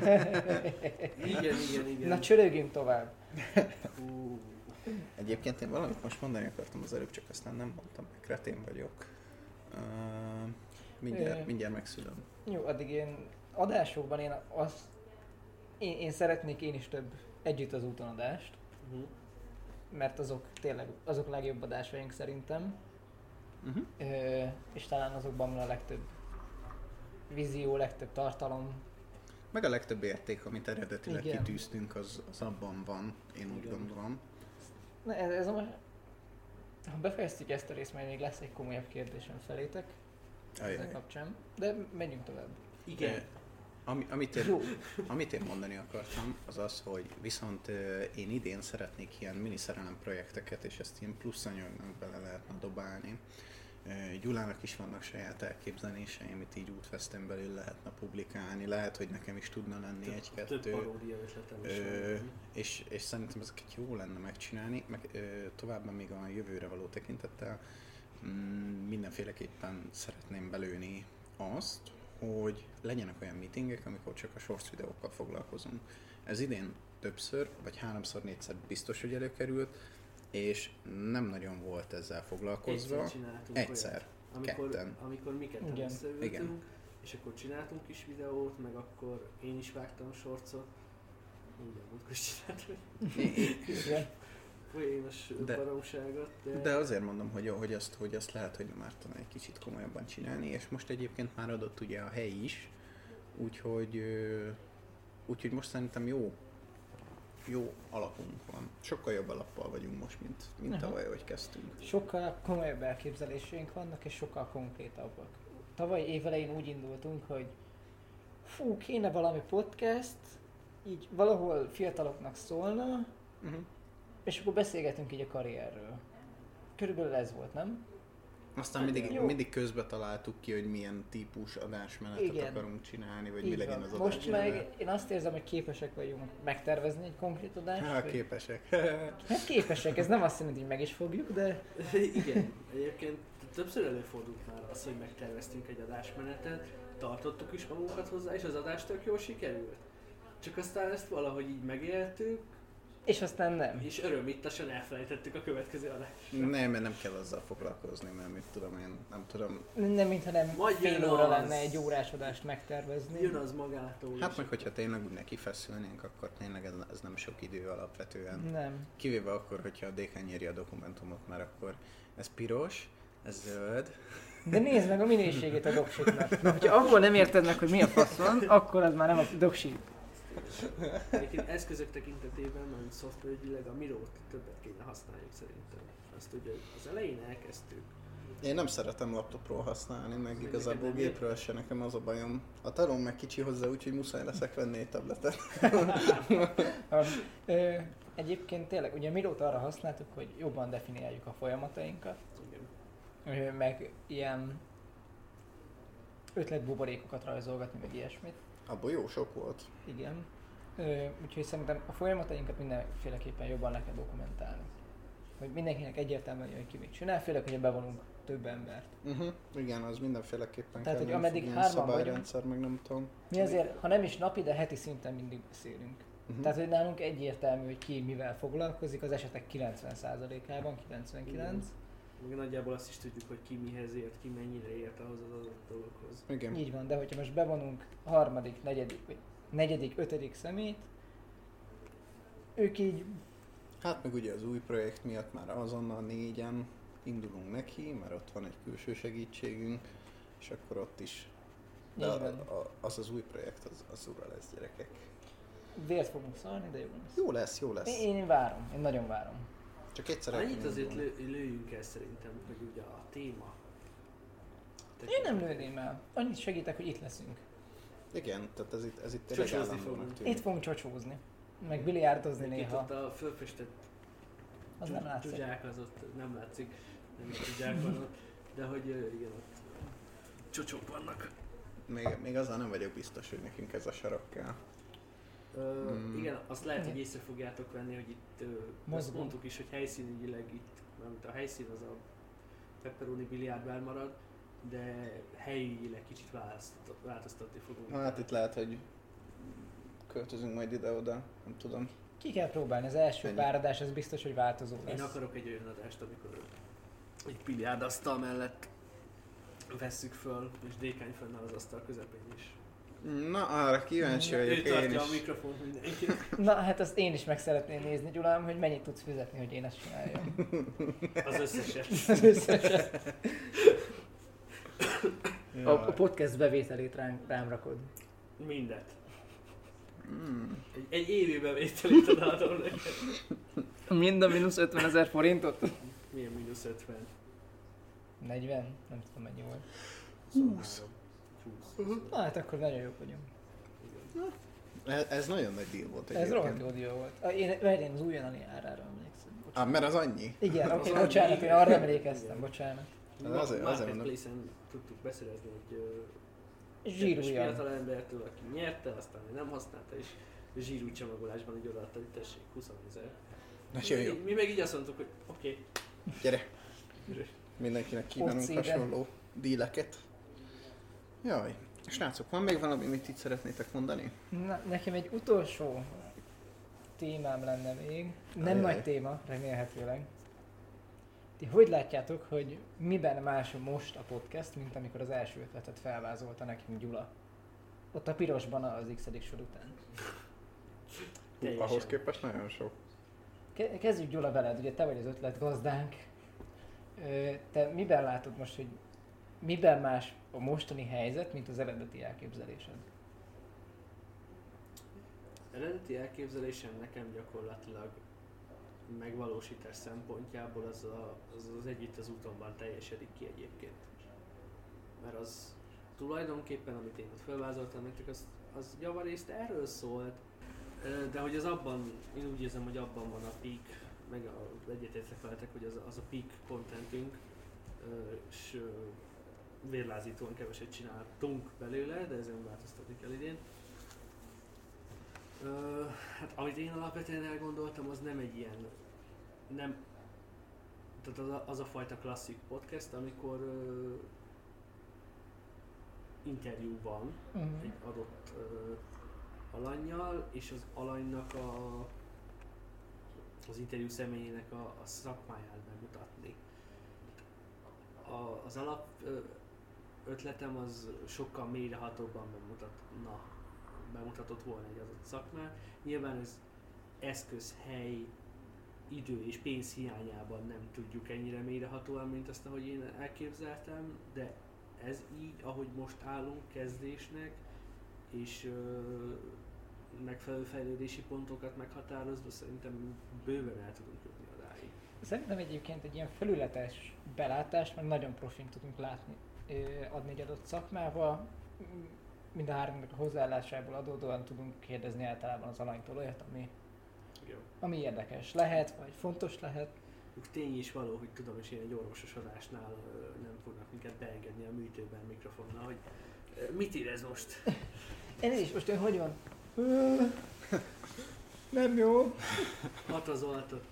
Igen, igen, igen. Na csörögjünk tovább. Hú. Egyébként én valamit most mondani akartam az előbb, csak aztán nem mondtam, meg kretén vagyok. Uh, mindjárt, Ö. mindjárt megszülöm. Jó, addig én adásokban én azt, én, én szeretnék én is több együtt az úton adást, Mhm. mert azok tényleg, azok a legjobb adásaink szerintem, Uh-huh. Ö, és talán azokban van a legtöbb vízió, legtöbb tartalom. Meg a legtöbb érték, amit eredetileg Igen. kitűztünk, az, az abban van, én úgy Igen. gondolom. Na, ez, ez a, ha befejeztük ezt a részt, majd még lesz egy komolyabb kérdésem felétek ezzel Ajaj. kapcsán, de menjünk tovább. Igen. De Ami, amit, én, Jó. amit én mondani akartam, az az, hogy viszont ö, én idén szeretnék ilyen mini szerelem projekteket, és ezt ilyen plusz anyagnak bele lehetne dobálni. Ö, Gyulának is vannak saját elképzelései, amit így útveszten belül lehetne publikálni. Lehet, hogy nekem is tudna lenni Több egy-kettő. paródia ötletem is Ö, van. és, és szerintem ezeket jó lenne megcsinálni, meg ö, továbbá még a jövőre való tekintettel mm, mindenféleképpen szeretném belőni azt, hogy legyenek olyan meetingek, amikor csak a shorts videókkal foglalkozunk. Ez idén többször, vagy háromszor, négyszer biztos, hogy előkerült, és nem nagyon volt ezzel foglalkozva. Egyszer csináltunk Egyszer. olyat, amikor, Ketten. amikor mi ketten Igen. összeültünk, Igen. és akkor csináltunk is videót, meg akkor én is vágtam sorcot. Minden múltkor is csináltam Igen. poénos De- baromságot, de... De azért mondom, hogy, hogy, azt, hogy azt lehet, hogy már talán egy kicsit komolyabban csinálni, és most egyébként már adott ugye a hely is, úgyhogy, ö, úgyhogy most szerintem jó, jó alapunk van. Sokkal jobb alappal vagyunk most, mint, mint Aha. tavaly, hogy kezdtünk. Sokkal komolyabb elképzeléseink vannak, és sokkal konkrétabbak. Tavaly évelején úgy indultunk, hogy fú, kéne valami podcast, így valahol fiataloknak szólna, Uh-huh. és akkor beszélgetünk így a karrierről. Körülbelül ez volt, nem? Aztán mindig, Jó. mindig közbe találtuk ki, hogy milyen típus adásmenetet Igen. akarunk csinálni, vagy Így mi legyen van. az Most adás. meg én azt érzem, hogy képesek vagyunk megtervezni egy konkrét adást. Hát hogy- képesek. Hát képesek, ez nem azt jelenti, hogy meg is fogjuk, de Igen, egyébként többször előfordult már az, hogy megterveztünk egy adásmenetet, tartottuk is magunkat hozzá, és az adás tök jól sikerült. Csak aztán ezt valahogy így megéltük, és aztán nem. és örömittasan elfelejtettük a következő adást. Nem, mert nem kell azzal foglalkozni, mert mit tudom én, nem tudom. Nem, mintha nem Majd fél jön óra az- lenne egy órás adást megtervezni. Jön az magától Hát is. meg, hogyha tényleg úgy neki feszülnénk, akkor tényleg ez, ez nem sok idő alapvetően. Nem. Kivéve akkor, hogyha a dé ká nyeri a dokumentumot, mert akkor ez piros, ez zöld. De nézd meg a minőségét a doksiknak. Na, hogyha abból nem érted meg, hogy mi a fasz van, akkor az már nem a doksi. Egyébként eszközök tekintetében, mert szoftverügyileg a Mirót többet kéne használjuk szerintem. Azt ugye az elején elkezdtük. Én nem szeretem laptopról használni, meg Meg igazából neked nem gépről se, nekem az a bajom. A talom meg kicsi hozzá, úgyhogy muszáj leszek venni egy tabletet. Ö, egyébként tényleg, ugye a Mirót arra használtuk, hogy jobban definiáljuk a folyamatainkat, Igen. ö, meg ilyen ötletbuborékokat rajzolgatni, meg ilyesmit. Abból jó sok volt. Igen. Ö, úgyhogy szerintem a folyamatainkat mindenféleképpen jobban le kell dokumentálni. Hogy mindenkinek egyértelműen jön, hogy ki mit csinál, főleg, hogyha bevonunk több embert. Uh-huh. Igen, az mindenféleképpen Tehát, kell. hogy ameddig ilyen hárman szabályrendszer, meg nem tudom. Mi azért, ha nem is napi, de heti szinten mindig beszélünk. Uh-huh. Tehát, hogy nálunk egyértelmű, hogy ki mivel foglalkozik, az esetek kilencven százalékában, kilencvenkilenc. Meg nagyjából azt is tudjuk, hogy ki mihez ért, ki mennyire ért ahhoz az adott dologhoz. Igen. Így van, de hogyha most bevonunk harmadik, negyedik, vagy negyedik, ötödik szemét, ők így, Hát meg ugye az új projekt miatt már azonnal négyen indulunk neki, mert ott van egy külső segítségünk, és akkor ott is. De így a, van. a, az az új projekt, az, az ura lesz, gyerekek. Vért fogunk szarni, de jó lesz. Jó lesz, jó lesz. Én, én várom, én nagyon várom. Csak egyszer Annyit el kell azért indulni. lő, lőjünk el szerintem, hogy ugye a téma. Én nem lőném el. Annyit segítek, hogy itt leszünk. Igen, tehát ez itt, ez itt tényleg Csocsozni állandónak fogunk. tűnik. Itt fogunk csocsózni. Meg biliárdozni Egyébként néha. ott a fölfestett Az nem látszik. csuzsák az ott nem látszik, nem is csuzsák van ott, de hogy ö, igen, ott csocsók vannak. Még, még azzal nem vagyok biztos, hogy nekünk ez a sarok kell. Ö, Mm. Igen, azt lehet, hogy Igen. észre fogjátok venni, hogy itt, ö, azt Mozgunk. mondtuk is, hogy helyszínileg itt, mert a helyszín az a pepperoni biliárdbár marad, de helyileg kicsit változtat- változtatni fogunk. Hát itt lehet, hogy költözünk majd ide-oda, nem tudom. Ki kell próbálni, az első Ennyi. pár adás az biztos, hogy változó lesz. Én akarok egy olyan adást, amikor egy biliárdasztal mellett vesszük föl, és Dékány fennáll az asztal közepén is. Na, arra kíváncsi Ő vagyok Ő én tartja is. a mikrofont mindenki. Na hát azt én is meg szeretném nézni, Gyulám, hogy mennyit tudsz fizetni, hogy én ezt csináljam. Az összeset. Az összeset. A, Jaj. a podcast bevételét rám, rám rakod. Mindet. Mm. Egy, egy évi bevételét adom neked. Mind a mínusz ötven ezer forintot? Milyen mínusz ötven? negyven? Nem tudom mennyi volt. húsz. húsz. Na hát akkor nagyon jók vagyunk. Igen. Ez, ez nagyon nagy deal volt Ez egyébként. rohadt jó dió volt. Ah, Én, várj, én az újonnan árára emlékszem. Ah, mert az annyi? Igen, Az oké, annyi, bocsánat, én igen. arra emlékeztem, Igen. bocsánat. Az azért- azért mondom. Marketplace-en tudtuk beszerezni egy ö, Zsírújjal. fiatal embertől, aki nyerte, aztán ő nem használta, és zsírúj csomagolásban így odaadta, hogy tessék, húsz ezer. Nagyon jó. Mi, mi meg így azt mondtuk, hogy oké. Gyere, mindenkinek kívánunk Océbe. hasonló díleket. Jaj, srácok, van még valami, amit itt szeretnétek mondani? Na, nekem egy utolsó témám lenne még. Nem Ajaj. nagy téma, remélhetőleg. Ti hogy látjátok, hogy miben más most a podcast, mint amikor az első ötletet felvázolta nekünk Gyula? Ott a pirosban az x-edik sor után. Teljesen. Ahhoz képest nagyon sok. Ke- Kezdjük Gyula veled, ugye te vagy az ötlet gazdánk. Ö, Te miben látod most, hogy miben más a mostani helyzet, mint az eredeti elképzelésed? Eredeti elképzelésem nekem gyakorlatilag megvalósítás szempontjából az a, az, az együtt az útonban teljesedik ki egyébként. Mert az tulajdonképpen, amit én ott felvázoltam nektek, az, az javarészt erről szólt, ö, de hogy az abban, én úgy érzem, hogy abban van a peak, meg a, egyetértek veletek, hogy az, az a peak contentünk, ö, és ö, vérlázítóan keveset csináltunk belőle, de ezen változtatni kell idén. Ö, hát amit én alapvetően elgondoltam, az nem egy ilyen, nem, tehát az a, az a fajta klasszik podcast, amikor ö, interjú van Uh-huh. egy adott ö, alannyal, és az alanynak a, az interjú személyének a, a szakmáját bemutatni. A, az alap ö, ötletem az sokkal mélyrehatóbban bemutatna, bemutatott volna egy adott szakmát. Nyilván ez eszköz, hely, idő és pénz hiányában nem tudjuk ennyire mélyrehatóan, mint azt, ahogy én elképzeltem, de ez így, ahogy most állunk kezdésnek, és ö, megfelelő fejlődési pontokat meghatározva, szerintem bőven el tudunk jutni odáig. Szerintem egyébként egy ilyen felületes belátást, meg nagyon profin tudunk látni, ö, adni egy adott szakmával. Mind a háromnak a hozzáállásából adódóan tudunk kérdezni általában az alanytól olyat, ami, Igen. ami érdekes lehet, vagy fontos lehet. Tény is való, hogy tudom, és én egy orvosos adásnál ö, nem fognak minket beengedni a műtőben mikrofonnal, hogy ö, mit érez most? Ez is most ön hogy van? Ö, Nem jó. Hat az oltot.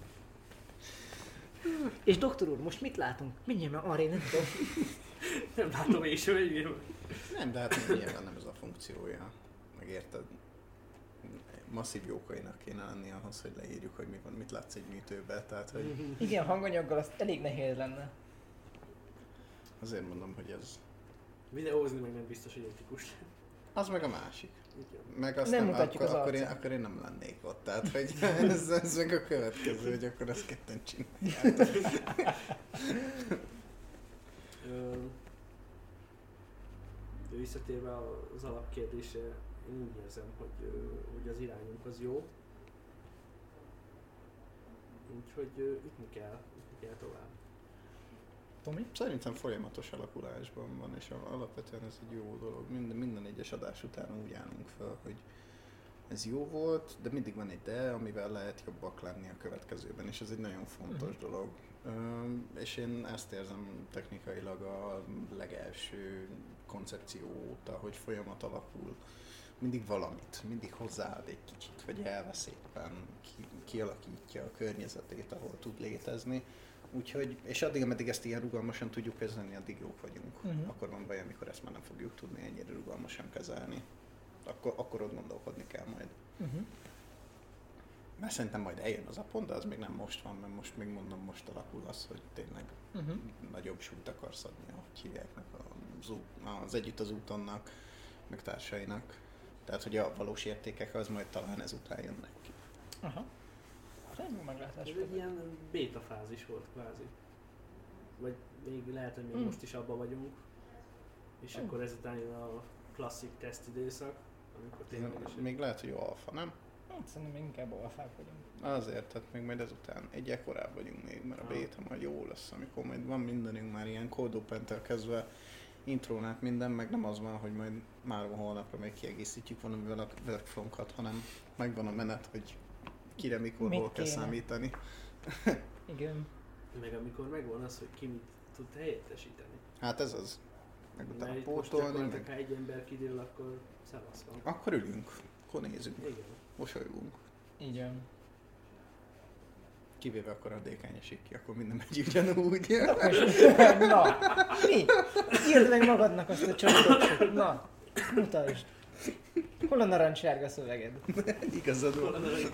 És doktor úr, most mit látunk? Mindjárt már arra én nem tudom. Nem látom én sem, hogy Nem, de hát nyilván nem ez a funkciója. Megérted? Masszív jókainak kéne lenni ahhoz, hogy leírjuk, hogy mi van, mit látsz egy műtőben. Tehát, hogy Igen, hanganyaggal az elég nehéz lenne. azért mondom, hogy ez... Videózni meg nem biztos, hogy etikus. Az meg a másik. Igen. Meg azt Nem nem, mutatjuk akkor, az akkor, én, arcát. akkor én nem lennék ott. Tehát, hogy ez, ez meg a következő, hogy akkor ezt ketten csináljátok. Ö, de visszatérve az alapkérdésre, én úgy érzem, hogy, ö, hogy az irányunk az jó. Úgyhogy ö, ütni kell, ütni kell tovább. Tomi? Szerintem folyamatos alakulásban van, és alapvetően ez egy jó dolog. Minden, minden egyes adás után úgy állunk fel, hogy ez jó volt, de mindig van egy de, amivel lehet jobbak lenni a következőben, és ez egy nagyon fontos Mhm. dolog. Üm, és én ezt érzem technikailag a legelső koncepció óta, hogy folyamat alakul. Mindig valamit, mindig hozzáad egy kicsit, vagy elvesz éppen, ki, kialakítja a környezetét, ahol tud létezni. Úgyhogy, és addig, ameddig ezt ilyen rugalmasan tudjuk kezelni, addig jók vagyunk. Mhm. Akkor van baj, amikor ezt már nem fogjuk tudni ennyire rugalmasan kezelni. Akkor, akkor ott gondolkodni kell majd. Uh-huh. Mert szerintem majd eljön az a pont, de az még nem most van, mert most még mondom, most alakul az, hogy tényleg Uh-huh. nagyobb súlyt akarsz adni, ahogy hívják meg az, ú- az Együtt az útonnak, meg társainak. Tehát, hogy a valós értékek az majd talán ezután jönnek ki. Aha. Ez jó meglátás. Ez egy ilyen béta fázis volt kvázi. Vagy még lehet, hogy még Mm. most is abban vagyunk. És Mm. akkor ezután jön a klasszik teszt időszak, amikor ténylegesen... Még lehet, hogy alfa, nem? Hát szerintem inkább alfák vagyunk. Azért, tehát még majd ezután egy ekkorább vagyunk még, mert a Aha. béta majd jó lesz, amikor majd van mindenünk már ilyen cold open-tel kezdve intron át minden, meg nem az van, hogy majd már holnapra még kiegészítjük valamivel a workflow-nkat, hanem megvan a menet, hogy kire, mikor, Mit hol kell kéne? számítani. Igen. Meg amikor megvan az, hogy ki mit tud helyettesíteni. Hát ez az. Meg utána Mert itt most pótolni, gyakorlatilag, meg... ha egy ember kidől, akkor szevasz van. Akkor ülünk, akkor nézünk, Igen. mosolygunk. Igen. Kivéve akkor a dékány esik ki, akkor minden megy ugyanúgy. Na, mi? Írd meg magadnak azt a csodot. Na, mutasd. Hol a narancssárga szöveged? Igazad Hol a van. narancs-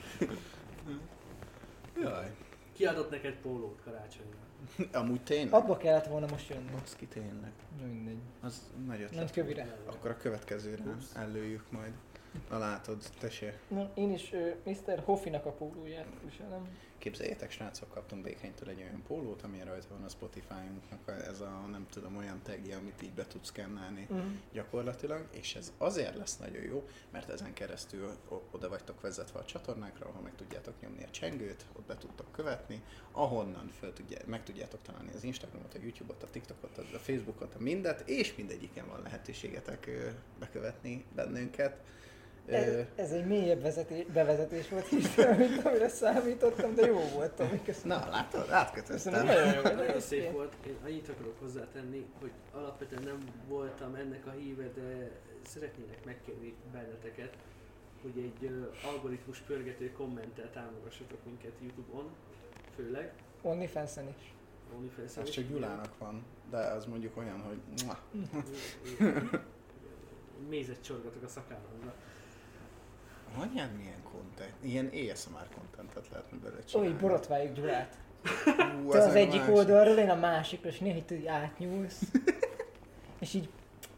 Jaj. Kiadott neked pólót karácsonyra. Amúgy tényleg? Abba kellett volna most jönni. Baszki, tényleg. Mindegy. Az nagy Nem ötlet. kövire. Akkor a következőre előjük majd. Na látod, tessék. Na, én is uh, miszter Hoffinak a pólóját viselem. Képzeljétek, srácok, kaptunk Békenytől egy olyan pólót, ami rajta van a Spotify-unknak ez a nem tudom olyan tagja, amit így be tudsz szkennelni Uh-huh. gyakorlatilag, és ez azért lesz nagyon jó, mert ezen keresztül o- oda vagytok vezetve a csatornákra, ahol meg tudjátok nyomni a csengőt, ott be tudtok követni, ahonnan föl tudjá, meg tudjátok találni az Instagramot, a YouTube-ot, a TikTokot, a Facebookot, a mindet, és mindegyiken van lehetőségetek ö, bekövetni bennünket. Ez, ez egy mélyebb vezetés, bevezetés volt hirtelen, mint amire számítottam, de jó volt, Tomi, köszönöm. Na, látod, Köszönöm, átkötöztem. nagyon jó. Nagyon szép volt. Én annyit akarok hozzátenni, hogy alapvetően nem voltam ennek a híve, de szeretnének megkérni benneteket, hogy egy uh, algoritmus pörgető kommenttel támogassatok minket YouTube-on, főleg. OnlyFans-en is. OnlyFans-en Ez is. csak Gyulának van, de az mondjuk olyan, hogy mua. Mézet csorgatok a szakállamra. Anyád milyen content? Ilyen á es em er contentet lehetne belőle Oly, csinálni. borotváljuk Gyulát. Ú, Te az meg egyik másik. oldalról, én a másikra, és néha itt így átnyúlsz. És így...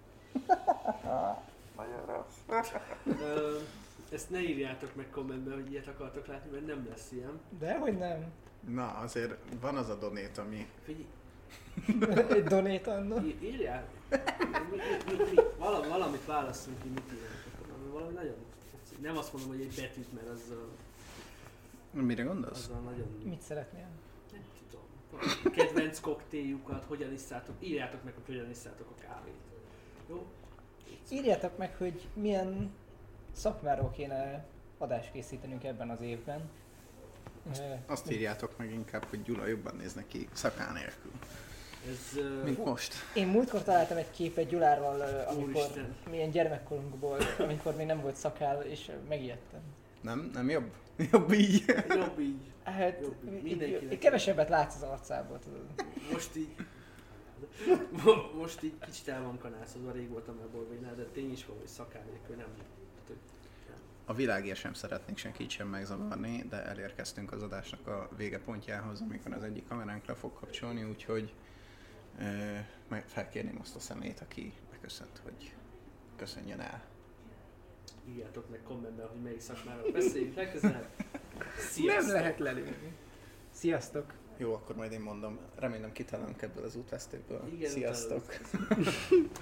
Ö, Ezt ne írjátok meg kommentben, hogy ilyet akartok látni, mert nem lesz ilyen. Dehogy nem. Na, azért van az a donate, ami... Figyelj, Egy donate anna. í- írjál. Mi, mi, mi, mi, valami, valamit válasszunk ki, mit írjátok. Valami nagyon... Nem azt mondom, hogy egy betűt, mert azzal, Mire gondolsz? azzal nagyon... Mit szeretnél? Nem tudom. Kedvenc koktéljukat, hogyan isszátok, írjátok meg, hogy hogyan isszátok a kávét. Jó? Írjátok meg, hogy milyen szakmáról kéne adást készítenünk ebben az évben. Ö, Azt írjátok meg inkább, hogy Gyula jobban néznek ki szakál nélkül. Ez... ö, Mint most. Én múltkor találtam egy képet Gyuláról, ö, amikor Úristen. milyen gyermekkorunkból, amikor még nem volt szakál, és ö, megijedtem. Nem? Nem jobb? Jobb így. Jobb így. Hát, Jobb, így- mindenkinek. így kevesebbet látsz az arcából, tudod. Most így... Mo- Most így kicsit el van kanászodva, rég voltam már Borvénál, de tény is van, hogy szakál nélkül nem. Tehát, hogy A világért sem szeretnénk senkit sem megzavarni, de elérkeztünk az adásnak a vége pontjához, amikor az egyik kameránk le fog kapcsolni, úgyhogy ö, meg felkérném azt a szemét, aki beköszönt, hogy köszönjön el. írjátok meg kommentben, hogy melyik szakmáról beszéljünk legközelebb. Sziasztok! lelőni. Sziasztok! Jó, akkor majd én mondom. Remélem kitalálunk ebből az útvesztőből. Igen, Sziasztok! utána-